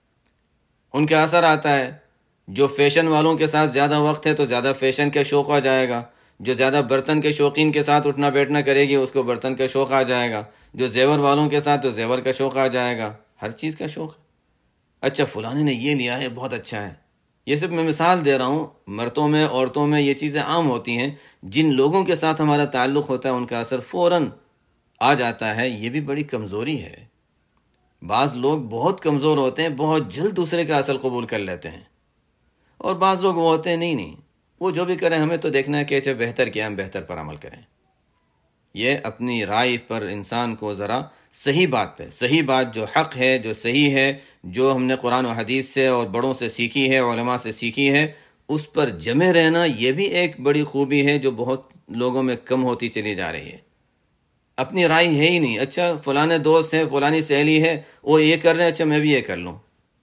ان کا اثر آتا ہے۔ جو فیشن والوں کے ساتھ زیادہ وقت ہے تو زیادہ فیشن کا شوق آ جائے گا، جو زیادہ برتن کے شوقین کے ساتھ اٹھنا بیٹھنا کرے گی اس کو برتن کا شوق آ جائے گا، جو زیور والوں کے ساتھ تو زیور کا شوق آ جائے گا، ہر چیز کا شوق ہے۔ اچھا فلانے نے یہ لیا ہے، بہت اچھا ہے۔ یہ سب میں مثال دے رہا ہوں، مردوں میں عورتوں میں یہ چیزیں عام ہوتی ہیں۔ جن لوگوں کے ساتھ ہمارا تعلق ہوتا ہے ان کا اثر فوراً آ جاتا ہے۔ یہ بھی بڑی کمزوری ہے۔ بعض لوگ بہت کمزور ہوتے ہیں، بہت جلد دوسرے کا اثر قبول کر لیتے ہیں، اور بعض لوگ وہ ہوتے ہیں نہیں نہیں وہ جو بھی کریں ہمیں تو دیکھنا ہے کہ اچھا بہتر کیا، ہم بہتر پر عمل کریں۔ یہ اپنی رائے پر انسان کو ذرا صحیح بات پہ، صحیح بات جو حق ہے، جو صحیح ہے، جو ہم نے قرآن و حدیث سے اور بڑوں سے سیکھی ہے، علماء سے سیکھی ہے، اس پر جمے رہنا، یہ بھی ایک بڑی خوبی ہے جو بہت لوگوں میں کم ہوتی چلی جا رہی ہے۔ اپنی رائے ہے ہی نہیں، اچھا فلانے دوست ہیں، فلانی سہیلی ہے، وہ یہ کر رہے ہیں، اچھا میں بھی یہ کر لوں،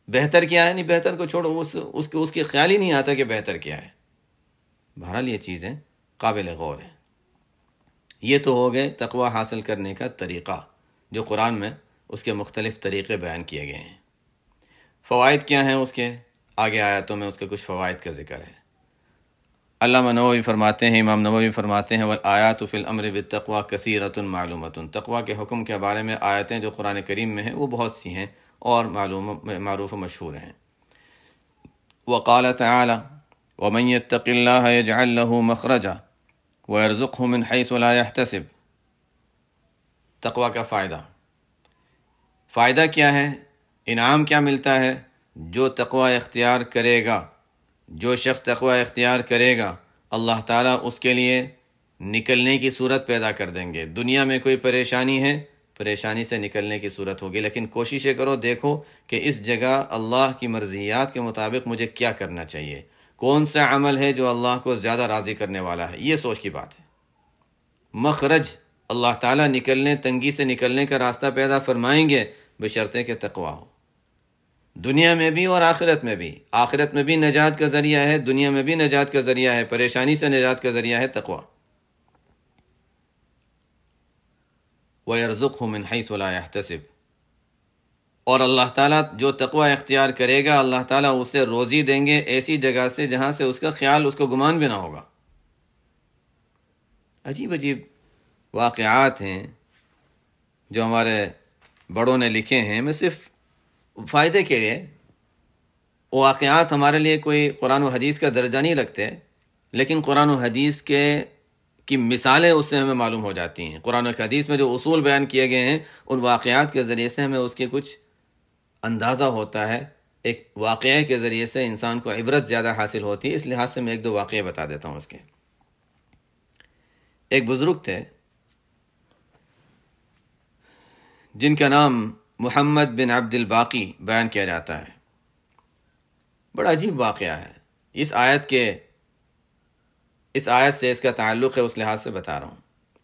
بہتر کیا ہے؟ نہیں، بہتر کو چھوڑو، اس اس کے اس کے خیال ہی نہیں آتا کہ بہتر کیا ہے۔ بہرحال یہ چیزیں قابل غور ہیں۔ یہ تو ہو گئے تقوی حاصل کرنے کا طریقہ، جو قرآن میں اس کے مختلف طریقے بیان کیے گئے ہیں۔ فوائد کیا ہیں اس کے؟ آگے آیاتوں میں اس کے کچھ فوائد کا ذکر ہے۔ علامہ نووی فرماتے ہیں، امام نووی فرماتے ہیں والآیات فی الامر بالتقوی کثیرۃ معلومۃ، تقوی کے حکم کے بارے میں آیتیں جو قرآن کریم میں ہیں وہ بہت سی ہیں اور معلوم معروف و مشہور ہیں۔ وقال تعالی ومن یتق اللہ یجعل له مخرجا ویرزقہ من حیث لا یحتسب۔ تقوی کا فائدہ، فائدہ کیا ہے؟ انعام کیا ملتا ہے؟ جو تقوی اختیار کرے گا، جو شخص تقوی اختیار کرے گا، اللہ تعالیٰ اس کے لیے نکلنے کی صورت پیدا کر دیں گے۔ دنیا میں کوئی پریشانی ہے، پریشانی سے نکلنے کی صورت ہوگی، لیکن کوششیں کرو، دیکھو کہ اس جگہ اللہ کی مرضیات کے مطابق مجھے کیا کرنا چاہیے، کون سا عمل ہے جو اللہ کو زیادہ راضی کرنے والا ہے۔ یہ سوچ کی بات ہے۔ مخرج، اللہ تعالیٰ نکلنے، تنگی سے نکلنے کا راستہ پیدا فرمائیں گے بشرطے کہ تقوی ہو، دنیا میں بھی اور آخرت میں بھی۔ آخرت میں بھی نجات کا ذریعہ ہے، دنیا میں بھی نجات کا ذریعہ ہے، پریشانی سے نجات کا ذریعہ ہے تقوی۔ وَيَرْزُقْهُ مِنْ حَيْثُ لَا يَحْتَسِبُ، اور اللہ تعالیٰ جو تقوی اختیار کرے گا، اللہ تعالیٰ اسے روزی دیں گے ایسی جگہ سے جہاں سے اس کا خیال، اس کو گمان بھی نہ ہوگا۔ عجیب عجیب واقعات ہیں جو ہمارے بڑوں نے لکھے ہیں۔ میں صرف فائدے کے لیے، وہ واقعات ہمارے لیے کوئی قرآن و حدیث کا درجہ نہیں رکھتے، لیکن قرآن و حدیث کے کی مثالیں اس سے ہمیں معلوم ہو جاتی ہیں۔ قرآن و حدیث میں جو اصول بیان کیے گئے ہیں، ان واقعات کے ذریعے سے ہمیں اس کے کچھ اندازہ ہوتا ہے، ایک واقعے کے ذریعے سے انسان کو عبرت زیادہ حاصل ہوتی ہے۔ اس لحاظ سے میں ایک دو واقعے بتا دیتا ہوں اس کے۔ ایک بزرگ تھے جن کا نام محمد بن عبد الباقی بیان کیا جاتا ہے۔ بڑا عجیب واقعہ ہے۔ اس آیت کے اس آیت سے اس کا تعلق ہے، اس لحاظ سے بتا رہا ہوں۔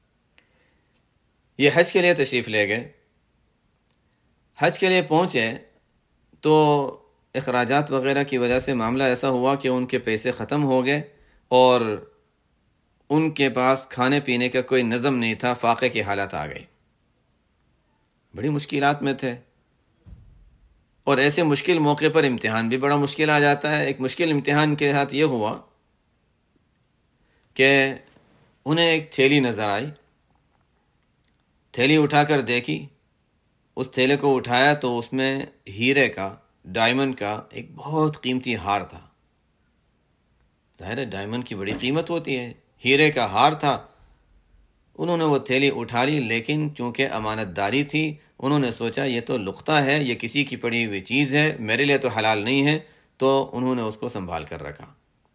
یہ حج کے لیے تشریف لے گئے، حج کے لیے پہنچے تو اخراجات وغیرہ کی وجہ سے معاملہ ایسا ہوا کہ ان کے پیسے ختم ہو گئے اور ان کے پاس کھانے پینے کا کوئی نظم نہیں تھا، فاقے کی حالت آ گئی، بڑی مشکلات میں تھے۔ اور ایسے مشکل موقع پر امتحان بھی بڑا مشکل آ جاتا ہے۔ ایک مشکل امتحان کے ساتھ یہ ہوا کہ انہیں ایک تھیلی نظر آئی، تھیلی اٹھا کر دیکھی، اس تھیلے کو اٹھایا تو اس میں ہیرے کا، ڈائمنڈ کا ایک بہت قیمتی ہار تھا۔ ظاہر ہے ڈائمنڈ کی بڑی قیمت ہوتی ہے، ہیرے کا ہار تھا۔ انہوں نے وہ تھیلی اٹھا لی، لیکن چونکہ امانت داری تھی، انہوں نے سوچا یہ تو لقطہ ہے، یہ کسی کی پڑی ہوئی چیز ہے، میرے لیے تو حلال نہیں ہے، تو انہوں نے اس کو سنبھال کر رکھا۔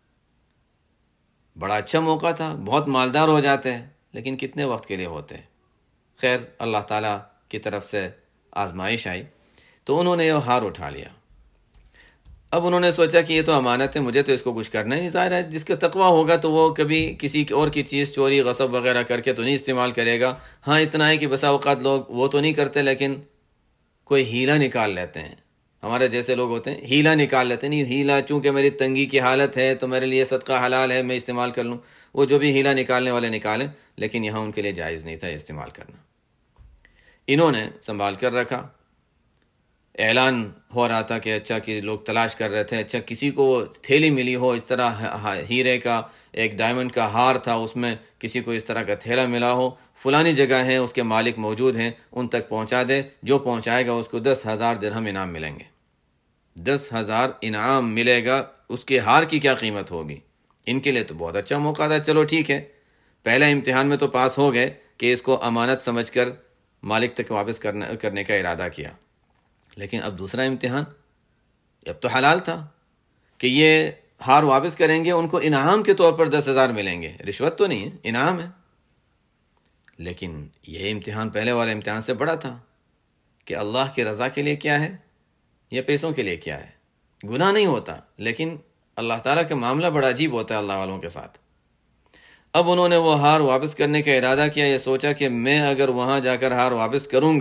بڑا اچھا موقع تھا، بہت مالدار ہو جاتے ہیں، لیکن کتنے وقت کے لیے ہوتے ہیں۔ خیر، اللہ تعالیٰ کی طرف سے آزمائش آئی تو انہوں نے یہ ہار اٹھا لیا۔ اب انہوں نے سوچا کہ یہ تو امانت ہے، مجھے تو اس کو کچھ کرنا ہی نہیں۔ ظاہر ہے جس کا تقویٰ ہوگا تو وہ کبھی کسی اور کی چیز چوری غصب وغیرہ کر کے تو نہیں استعمال کرے گا۔ ہاں اتنا ہے کہ بسا اوقات لوگ وہ تو نہیں کرتے، لیکن کوئی ہیلا نکال لیتے ہیں۔ ہمارے جیسے لوگ ہوتے ہیں ہیلا نکال لیتے ہیں، نہیں ہیلا چونکہ میری تنگی کی حالت ہے تو میرے لیے صدقہ حلال ہے، میں استعمال کر لوں۔ وہ جو بھی ہیلا نکالنے والے نکالیں، لیکن یہاں ان کے لیے جائز نہیں تھا استعمال کرنا۔ انہوں نے سنبھال کر رکھا۔ اعلان ہو رہا تھا کہ اچھا کہ لوگ تلاش کر رہے تھے، اچھا کسی کو تھیلی ملی ہو اس طرح ہیرے کا، ایک ڈائمنڈ کا ہار تھا، اس میں کسی کو اس طرح کا تھیلا ملا ہو، فلانی جگہ ہے، اس کے مالک موجود ہیں، ان تک پہنچا دے۔ جو پہنچائے گا اس کو دس ہزار درہم انعام ملیں گے۔ دس ہزار انعام ملے گا۔ اس کے ہار کی کیا قیمت ہوگی؟ ان کے لیے تو بہت اچھا موقع تھا۔ چلو ٹھیک ہے، پہلا امتحان میں تو پاس ہو گئے کہ اس کو امانت سمجھ کر مالک تک واپس کرنے کا ارادہ کیا، لیکن اب دوسرا امتحان، اب تو حلال تھا کہ یہ ہار واپس کریں گے، ان کو انعام کے طور پر دس ہزار ملیں گے، رشوت تو نہیں ہے، انعام ہے۔ لیکن یہ امتحان پہلے والے امتحان سے بڑا تھا کہ اللہ کی رضا کے لیے کیا ہے یا پیسوں کے لیے کیا ہے۔ گناہ نہیں ہوتا، لیکن اللہ تعالیٰ کا معاملہ بڑا عجیب ہوتا ہے اللہ والوں کے ساتھ۔ اب انہوں نے وہ ہار واپس کرنے کا ارادہ کیا، یہ سوچا کہ میں اگر وہاں جا کر ہار واپس کروں گا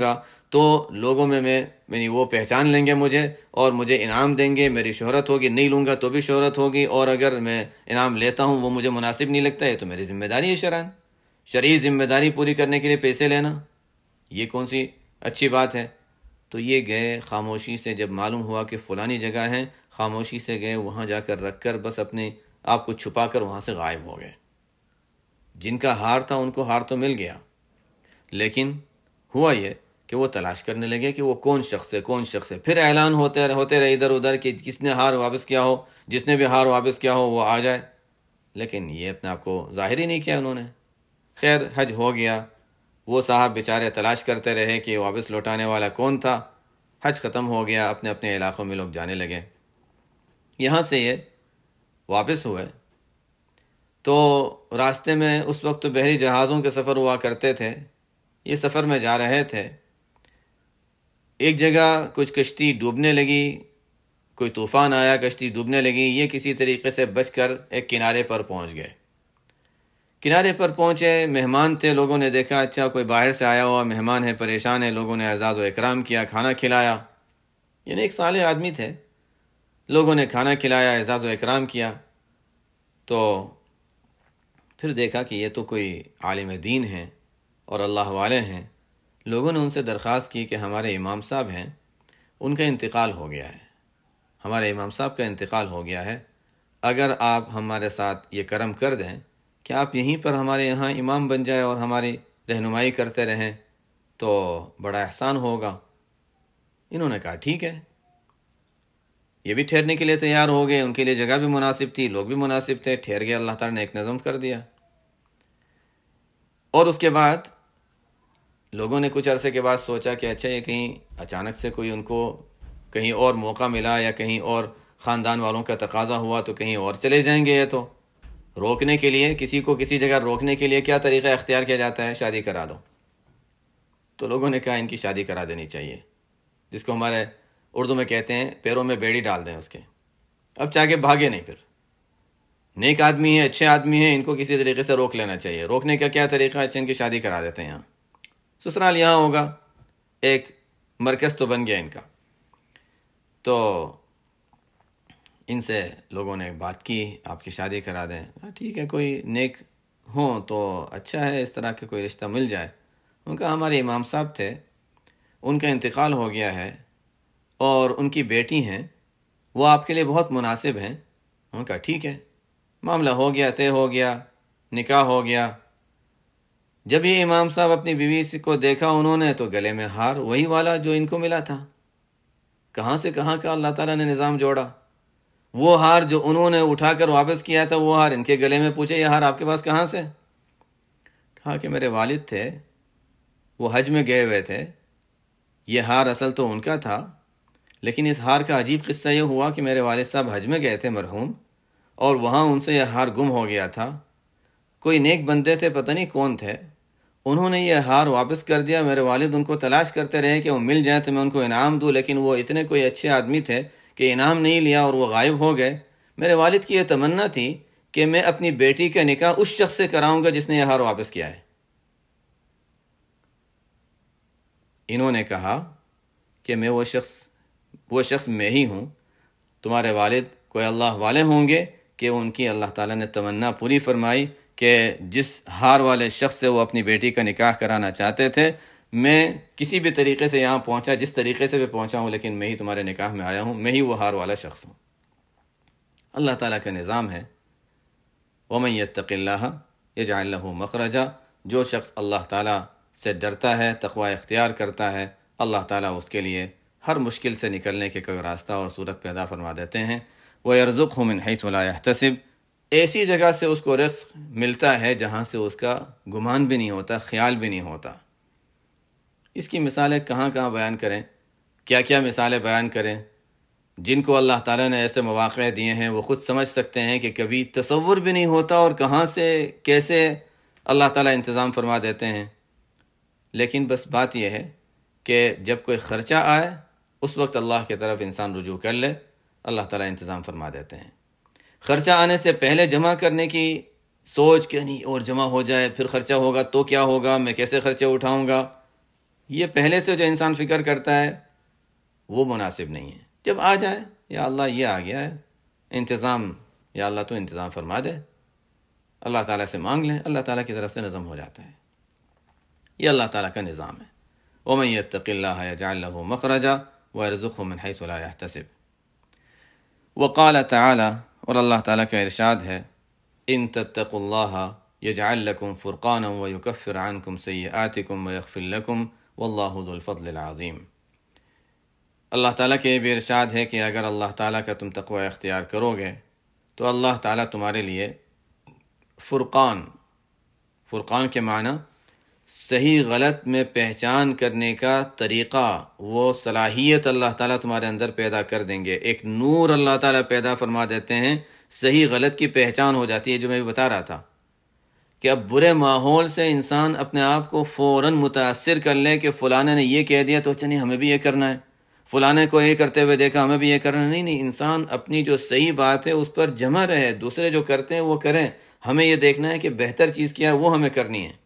تو لوگوں میں میں یعنی وہ پہچان لیں گے مجھے اور مجھے انعام دیں گے، میری شہرت ہوگی، نہیں لوں گا تو بھی شہرت ہوگی، اور اگر میں انعام لیتا ہوں وہ مجھے مناسب نہیں لگتا ہے تو میری ذمہ داری ہے شرعاً، شرعی ذمہ داری پوری کرنے کے لیے پیسے لینا، یہ کون سی اچھی بات ہے؟ تو یہ گئے خاموشی سے، جب معلوم ہوا کہ فلانی جگہ ہے، خاموشی سے گئے وہاں جا کر رکھ کر بس اپنے آپ کو چھپا کر وہاں سے غائب ہو گئے۔ جن کا ہار تھا ان کو ہار تو مل گیا، لیکن ہوا یہ کہ وہ تلاش کرنے لگے کہ وہ کون شخص ہے، کون شخص ہے۔ پھر اعلان ہوتے ہوتے رہے ادھر ادھر کہ کس نے ہار واپس کیا ہو، جس نے بھی ہار واپس کیا ہو وہ آ جائے، لیکن یہ اپنے آپ کو ظاہر ہی نہیں کیا انہوں نے۔ خیر حج ہو گیا، وہ صاحب بیچارے تلاش کرتے رہے کہ واپس لوٹانے والا کون تھا۔ حج ختم ہو گیا، اپنے اپنے علاقوں میں لوگ جانے لگے۔ یہاں سے یہ واپس ہوئے تو راستے میں اس وقت تو بحری جہازوں کے سفر ہوا کرتے تھے، یہ سفر میں جا رہے تھے، ایک جگہ کچھ کشتی ڈوبنے لگی، کوئی طوفان آیا، کشتی ڈوبنے لگی، یہ کسی طریقے سے بچ کر ایک کنارے پر پہنچ گئے۔ کنارے پر پہنچے، مہمان تھے، لوگوں نے دیکھا اچھا کوئی باہر سے آیا ہوا مہمان ہے، پریشان ہے، لوگوں نے اعزاز و اکرام کیا، کھانا کھلایا، یعنی ایک صالح آدمی تھے، لوگوں نے کھانا کھلایا، اعزاز و اکرام کیا۔ تو پھر دیکھا کہ یہ تو کوئی عالم دین ہیں اور اللہ والے ہیں، لوگوں نے ان سے درخواست کی کہ ہمارے امام صاحب ہیں، ان کا انتقال ہو گیا ہے، ہمارے امام صاحب کا انتقال ہو گیا ہے، اگر آپ ہمارے ساتھ یہ کرم کر دیں کہ آپ یہیں پر ہمارے یہاں امام بن جائے اور ہماری رہنمائی کرتے رہیں تو بڑا احسان ہوگا۔ انہوں نے کہا ٹھیک ہے، یہ بھی ٹھہرنے کے لیے تیار ہو گئے، ان کے لیے جگہ بھی مناسب تھی، لوگ بھی مناسب تھے، ٹھہر گئے، اللہ تعالیٰ نے ایک نظم کر دیا۔ اور اس کے بعد لوگوں نے کچھ عرصے کے بعد سوچا کہ اچھا یہ کہیں اچانک سے کوئی ان کو کہیں اور موقع ملا یا کہیں اور خاندان والوں کا تقاضا ہوا تو کہیں اور چلے جائیں گے، یہ تو روکنے کے لیے کسی کو کسی جگہ روکنے کے لیے کیا طریقہ اختیار کیا جاتا ہے؟ شادی کرا دو۔ تو لوگوں نے کہا ان کی شادی کرا دینی چاہیے، جس کو ہمارے اردو میں کہتے ہیں پیروں میں بیڑی ڈال دیں اس کے، اب چاہ کے بھاگے نہیں، پھر نیک آدمی ہیں، اچھے آدمی ہیں، ان کو کسی طریقے سے روک لینا چاہیے۔ روکنے کا کیا طریقہ؟ اچھا ان کی شادی کرا دیتے ہیں، یہاں سسرال یہاں ہوگا، ایک مرکز تو بن گیا ان کا۔ تو ان سے لوگوں نے بات کی آپ کی شادی کرا دیں، ٹھیک ہے کوئی نیک ہوں تو اچھا ہے، اس طرح کا کوئی رشتہ مل جائے۔ ان کا ہمارے امام صاحب تھے، ان کا انتقال ہو گیا ہے اور ان کی بیٹی ہیں، وہ آپ کے لیے بہت مناسب ہیں۔ ان کا ٹھیک ہے، معاملہ ہو گیا، طے ہو گیا، نکاح ہو گیا۔ جب یہ امام صاحب اپنی بیوی کو دیکھا انہوں نے تو گلے میں ہار وہی والا جو ان کو ملا تھا، کہاں سے کہاں کا اللہ تعالیٰ نے نظام جوڑا۔ وہ ہار جو انہوں نے اٹھا کر واپس کیا تھا وہ ہار ان کے گلے میں، پوچھے یہ ہار آپ کے پاس کہاں سے؟ کہا کہ میرے والد تھے، وہ حج میں گئے ہوئے تھے، یہ ہار اصل تو ان کا تھا، لیکن اس ہار کا عجیب قصہ یہ ہوا کہ میرے والد صاحب حج میں گئے تھے مرحوم، اور وہاں ان سے یہ ہار گم ہو گیا تھا۔ کوئی نیک بندے تھے، پتہ نہیں کون تھے، انہوں نے یہ ہار واپس کر دیا۔ میرے والد ان کو تلاش کرتے رہے کہ وہ مل جائیں تو میں ان کو انعام دوں، لیکن وہ اتنے کوئی اچھے آدمی تھے کہ انعام نہیں لیا اور وہ غائب ہو گئے۔ میرے والد کی یہ تمنا تھی کہ میں اپنی بیٹی کا نکاح اس شخص سے کراؤں گا جس نے یہ ہار واپس کیا ہے۔ انہوں نے کہا کہ میں وہ شخص وہ شخص میں ہی ہوں۔ تمہارے والد کوئی اللہ والے ہوں گے کہ ان کی اللہ تعالیٰ نے تمنا پوری فرمائی کہ جس ہار والے شخص سے وہ اپنی بیٹی کا نکاح کرانا چاہتے تھے، میں کسی بھی طریقے سے یہاں پہنچا، جس طریقے سے بھی پہنچا ہوں، لیکن میں ہی تمہارے نکاح میں آیا ہوں، میں ہی وہ ہار والا شخص ہوں۔ اللہ تعالیٰ کا نظام ہے، وَمَن يَتَّقِ اللَّهَ يَجْعَل لَّهُ مَخْرَجًا، جو شخص اللہ تعالیٰ سے ڈرتا ہے، تقوی اختیار کرتا ہے، اللہ تعالیٰ اس کے لیے ہر مشکل سے نکلنے کے کوئی راستہ اور صورت پیدا فرما دیتے ہیں۔ وَيَرْزُقْهُ مِنْ حَيْثُ لَا يَحْتَسِبُ، ایسی جگہ سے اس کو رزق ملتا ہے جہاں سے اس کا گمان بھی نہیں ہوتا، خیال بھی نہیں ہوتا۔ اس کی مثالیں کہاں کہاں بیان کریں، کیا کیا مثالیں بیان کریں۔ جن کو اللہ تعالیٰ نے ایسے مواقع دیے ہیں وہ خود سمجھ سکتے ہیں کہ کبھی تصور بھی نہیں ہوتا اور کہاں سے کیسے اللہ تعالیٰ انتظام فرما دیتے ہیں۔ لیکن بس بات یہ ہے کہ جب کوئی خرچہ آئے اس وقت اللہ کی طرف انسان رجوع کر لے، اللہ تعالیٰ انتظام فرما دیتے ہیں۔ خرچہ آنے سے پہلے جمع کرنے کی سوچ کہ نہیں اور جمع ہو جائے، پھر خرچہ ہوگا تو کیا ہوگا، میں کیسے خرچے اٹھاؤں گا، یہ پہلے سے جو انسان فکر کرتا ہے وہ مناسب نہیں ہے. جب آ جائے یا اللہ یہ آ گیا ہے انتظام، یا اللہ تو انتظام فرما دے، اللہ تعالیٰ سے مانگ لیں، اللہ تعالیٰ کی طرف سے نظم ہو جاتا ہے. یہ اللہ تعالیٰ کا نظام ہے. وَمَن يَتَّقِ اللَّهَ يَجْعَل لَّهُ مَخْرَجًا وَيَرْزُقْهُ مِنْ حَيْثُ لَا يَحْتَسِبُ. وقال تعالیٰ، اور اللہ تعالیٰ کا ارشاد ہے، ان تتقوا اللَّهَ يَجْعَل لَّكُمْ فُرْقَانًا وَيُكَفِّرْ عَنْكُمْ سَيِّئَاتِكُمْ وَيَغْفِرْ لَكُمْ وَاللَّهُ ذُو الْفَضْلِ الْعَظِيمِ. اللہ تعالیٰ کے بھی ارشاد ہے کہ اگر اللہ تعالیٰ کا تم تقوی اختیار کرو گے تو اللہ تعالیٰ تمہارے لیے فرقان، فرقان کے معنی صحیح غلط میں پہچان کرنے کا طریقہ، وہ صلاحیت اللہ تعالیٰ تمہارے اندر پیدا کر دیں گے. ایک نور اللہ تعالیٰ پیدا فرما دیتے ہیں، صحیح غلط کی پہچان ہو جاتی ہے. جو میں بھی بتا رہا تھا کہ اب برے ماحول سے انسان اپنے آپ کو فوراً متاثر کر لے کہ فلانے نے یہ کہہ دیا تو اچھا نہیں ہمیں بھی یہ کرنا ہے، فلانے کو یہ کرتے ہوئے دیکھا ہمیں بھی یہ کرنا ہے. نہیں نہیں، انسان اپنی جو صحیح بات ہے اس پر جمع رہے، دوسرے جو کرتے ہیں وہ کریں، ہمیں یہ دیکھنا ہے کہ بہتر چیز کیا ہے وہ ہمیں کرنی ہے.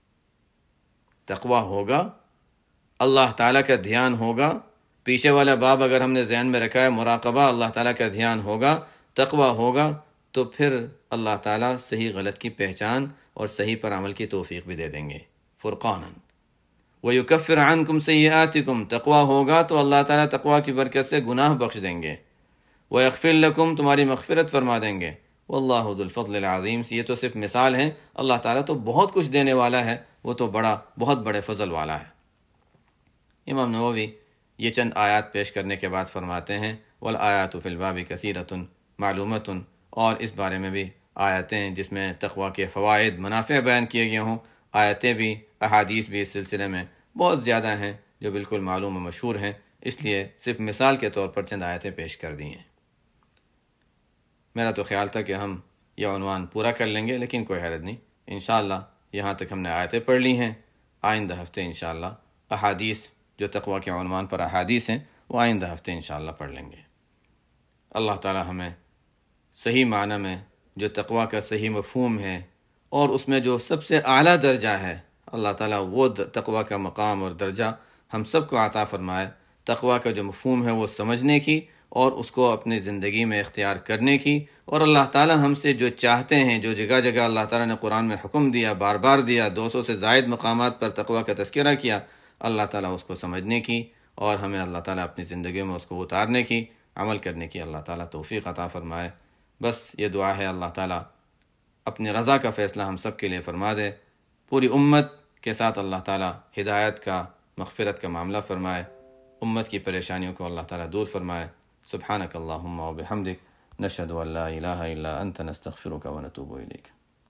تقوی ہوگا، اللہ تعالیٰ کا دھیان ہوگا. پیچھے والا باب اگر ہم نے ذہن میں رکھا ہے، مراقبہ، اللہ تعالیٰ کا دھیان ہوگا، تقوی ہوگا، تو پھر اللہ تعالیٰ صحیح غلط کی پہچان اور صحیح پر عمل کی توفیق بھی دے دیں گے. فرقاناً وَيُكَفِّرْ عَنْكُمْ سَيِّئَاتِكُمْ، تقوی ہوگا تو اللہ تعالیٰ تقوی کی برکت سے گناہ بخش دیں گے. وَيَغْفِرْ لَكُمْ، تمہاری مغفرت فرما دیں گے. وَاللَّهُ ذُو الْفَضْلِ الْعَظِيمِ. یہ تو صرف مثال ہیں، اللہ تعالیٰ تو بہت کچھ دینے والا ہے، وہ تو بڑا بہت بڑے فضل والا ہے. امام نووی یہ چند آیات پیش کرنے کے بعد فرماتے ہیں، وَالْآيَاتُ فِي الْبَابِ كَثِيرَةٌ مَعْلُومَةٌ، اور اس بارے میں بھی آیتیں ہیں جس میں تقوی کے فوائد، منافع بیان کیے گئے ہوں. آیتیں بھی، احادیث بھی اس سلسلے میں بہت زیادہ ہیں جو بالکل معلوم و مشہور ہیں، اس لیے صرف مثال کے طور پر چند آیتیں پیش کر دی ہیں. میرا تو خیال تھا کہ ہم یہ عنوان پورا کر لیں گے، لیکن کوئی حرج نہیں. انشاءاللہ یہاں تک ہم نے آیتیں پڑھ لی ہیں. آئندہ ہفتے انشاءاللہ احادیث، جو تقوی کے عنوان پر احادیث ہیں، وہ آئندہ ہفتے انشاءاللہ پڑھ لیں گے. اللہ تعالی ہمیں صحیح معنی میں جو تقوی کا صحیح مفہوم ہے اور اس میں جو سب سے اعلیٰ درجہ ہے، اللہ تعالیٰ وہ تقوی کا مقام اور درجہ ہم سب کو عطا فرمائے. تقوی کا جو مفہوم ہے وہ سمجھنے کی اور اس کو اپنی زندگی میں اختیار کرنے کی، اور اللہ تعالیٰ ہم سے جو چاہتے ہیں، جو جگہ جگہ اللہ تعالیٰ نے قرآن میں حکم دیا، بار بار دیا، دو سو سے زائد مقامات پر تقوی کا تذکرہ کیا، اللہ تعالیٰ اس کو سمجھنے کی اور ہمیں اللہ تعالیٰ اپنی زندگی میں اس کو اتارنے کی، عمل کرنے کی اللہ تعالیٰ توفیق عطا فرمائے. بس یہ دعا ہے اللہ تعالیٰ اپنی رضا کا فیصلہ ہم سب کے لیے فرما دے. پوری امت کے ساتھ اللہ تعالیٰ ہدایت کا، مغفرت کا معاملہ فرمائے. امت کی پریشانیوں کو اللہ تعالیٰ دور فرمائے. سبحانک اللہم و بحمدک، نشہد ان لا الہ الا انت، نستغفرک و نتوب الیک.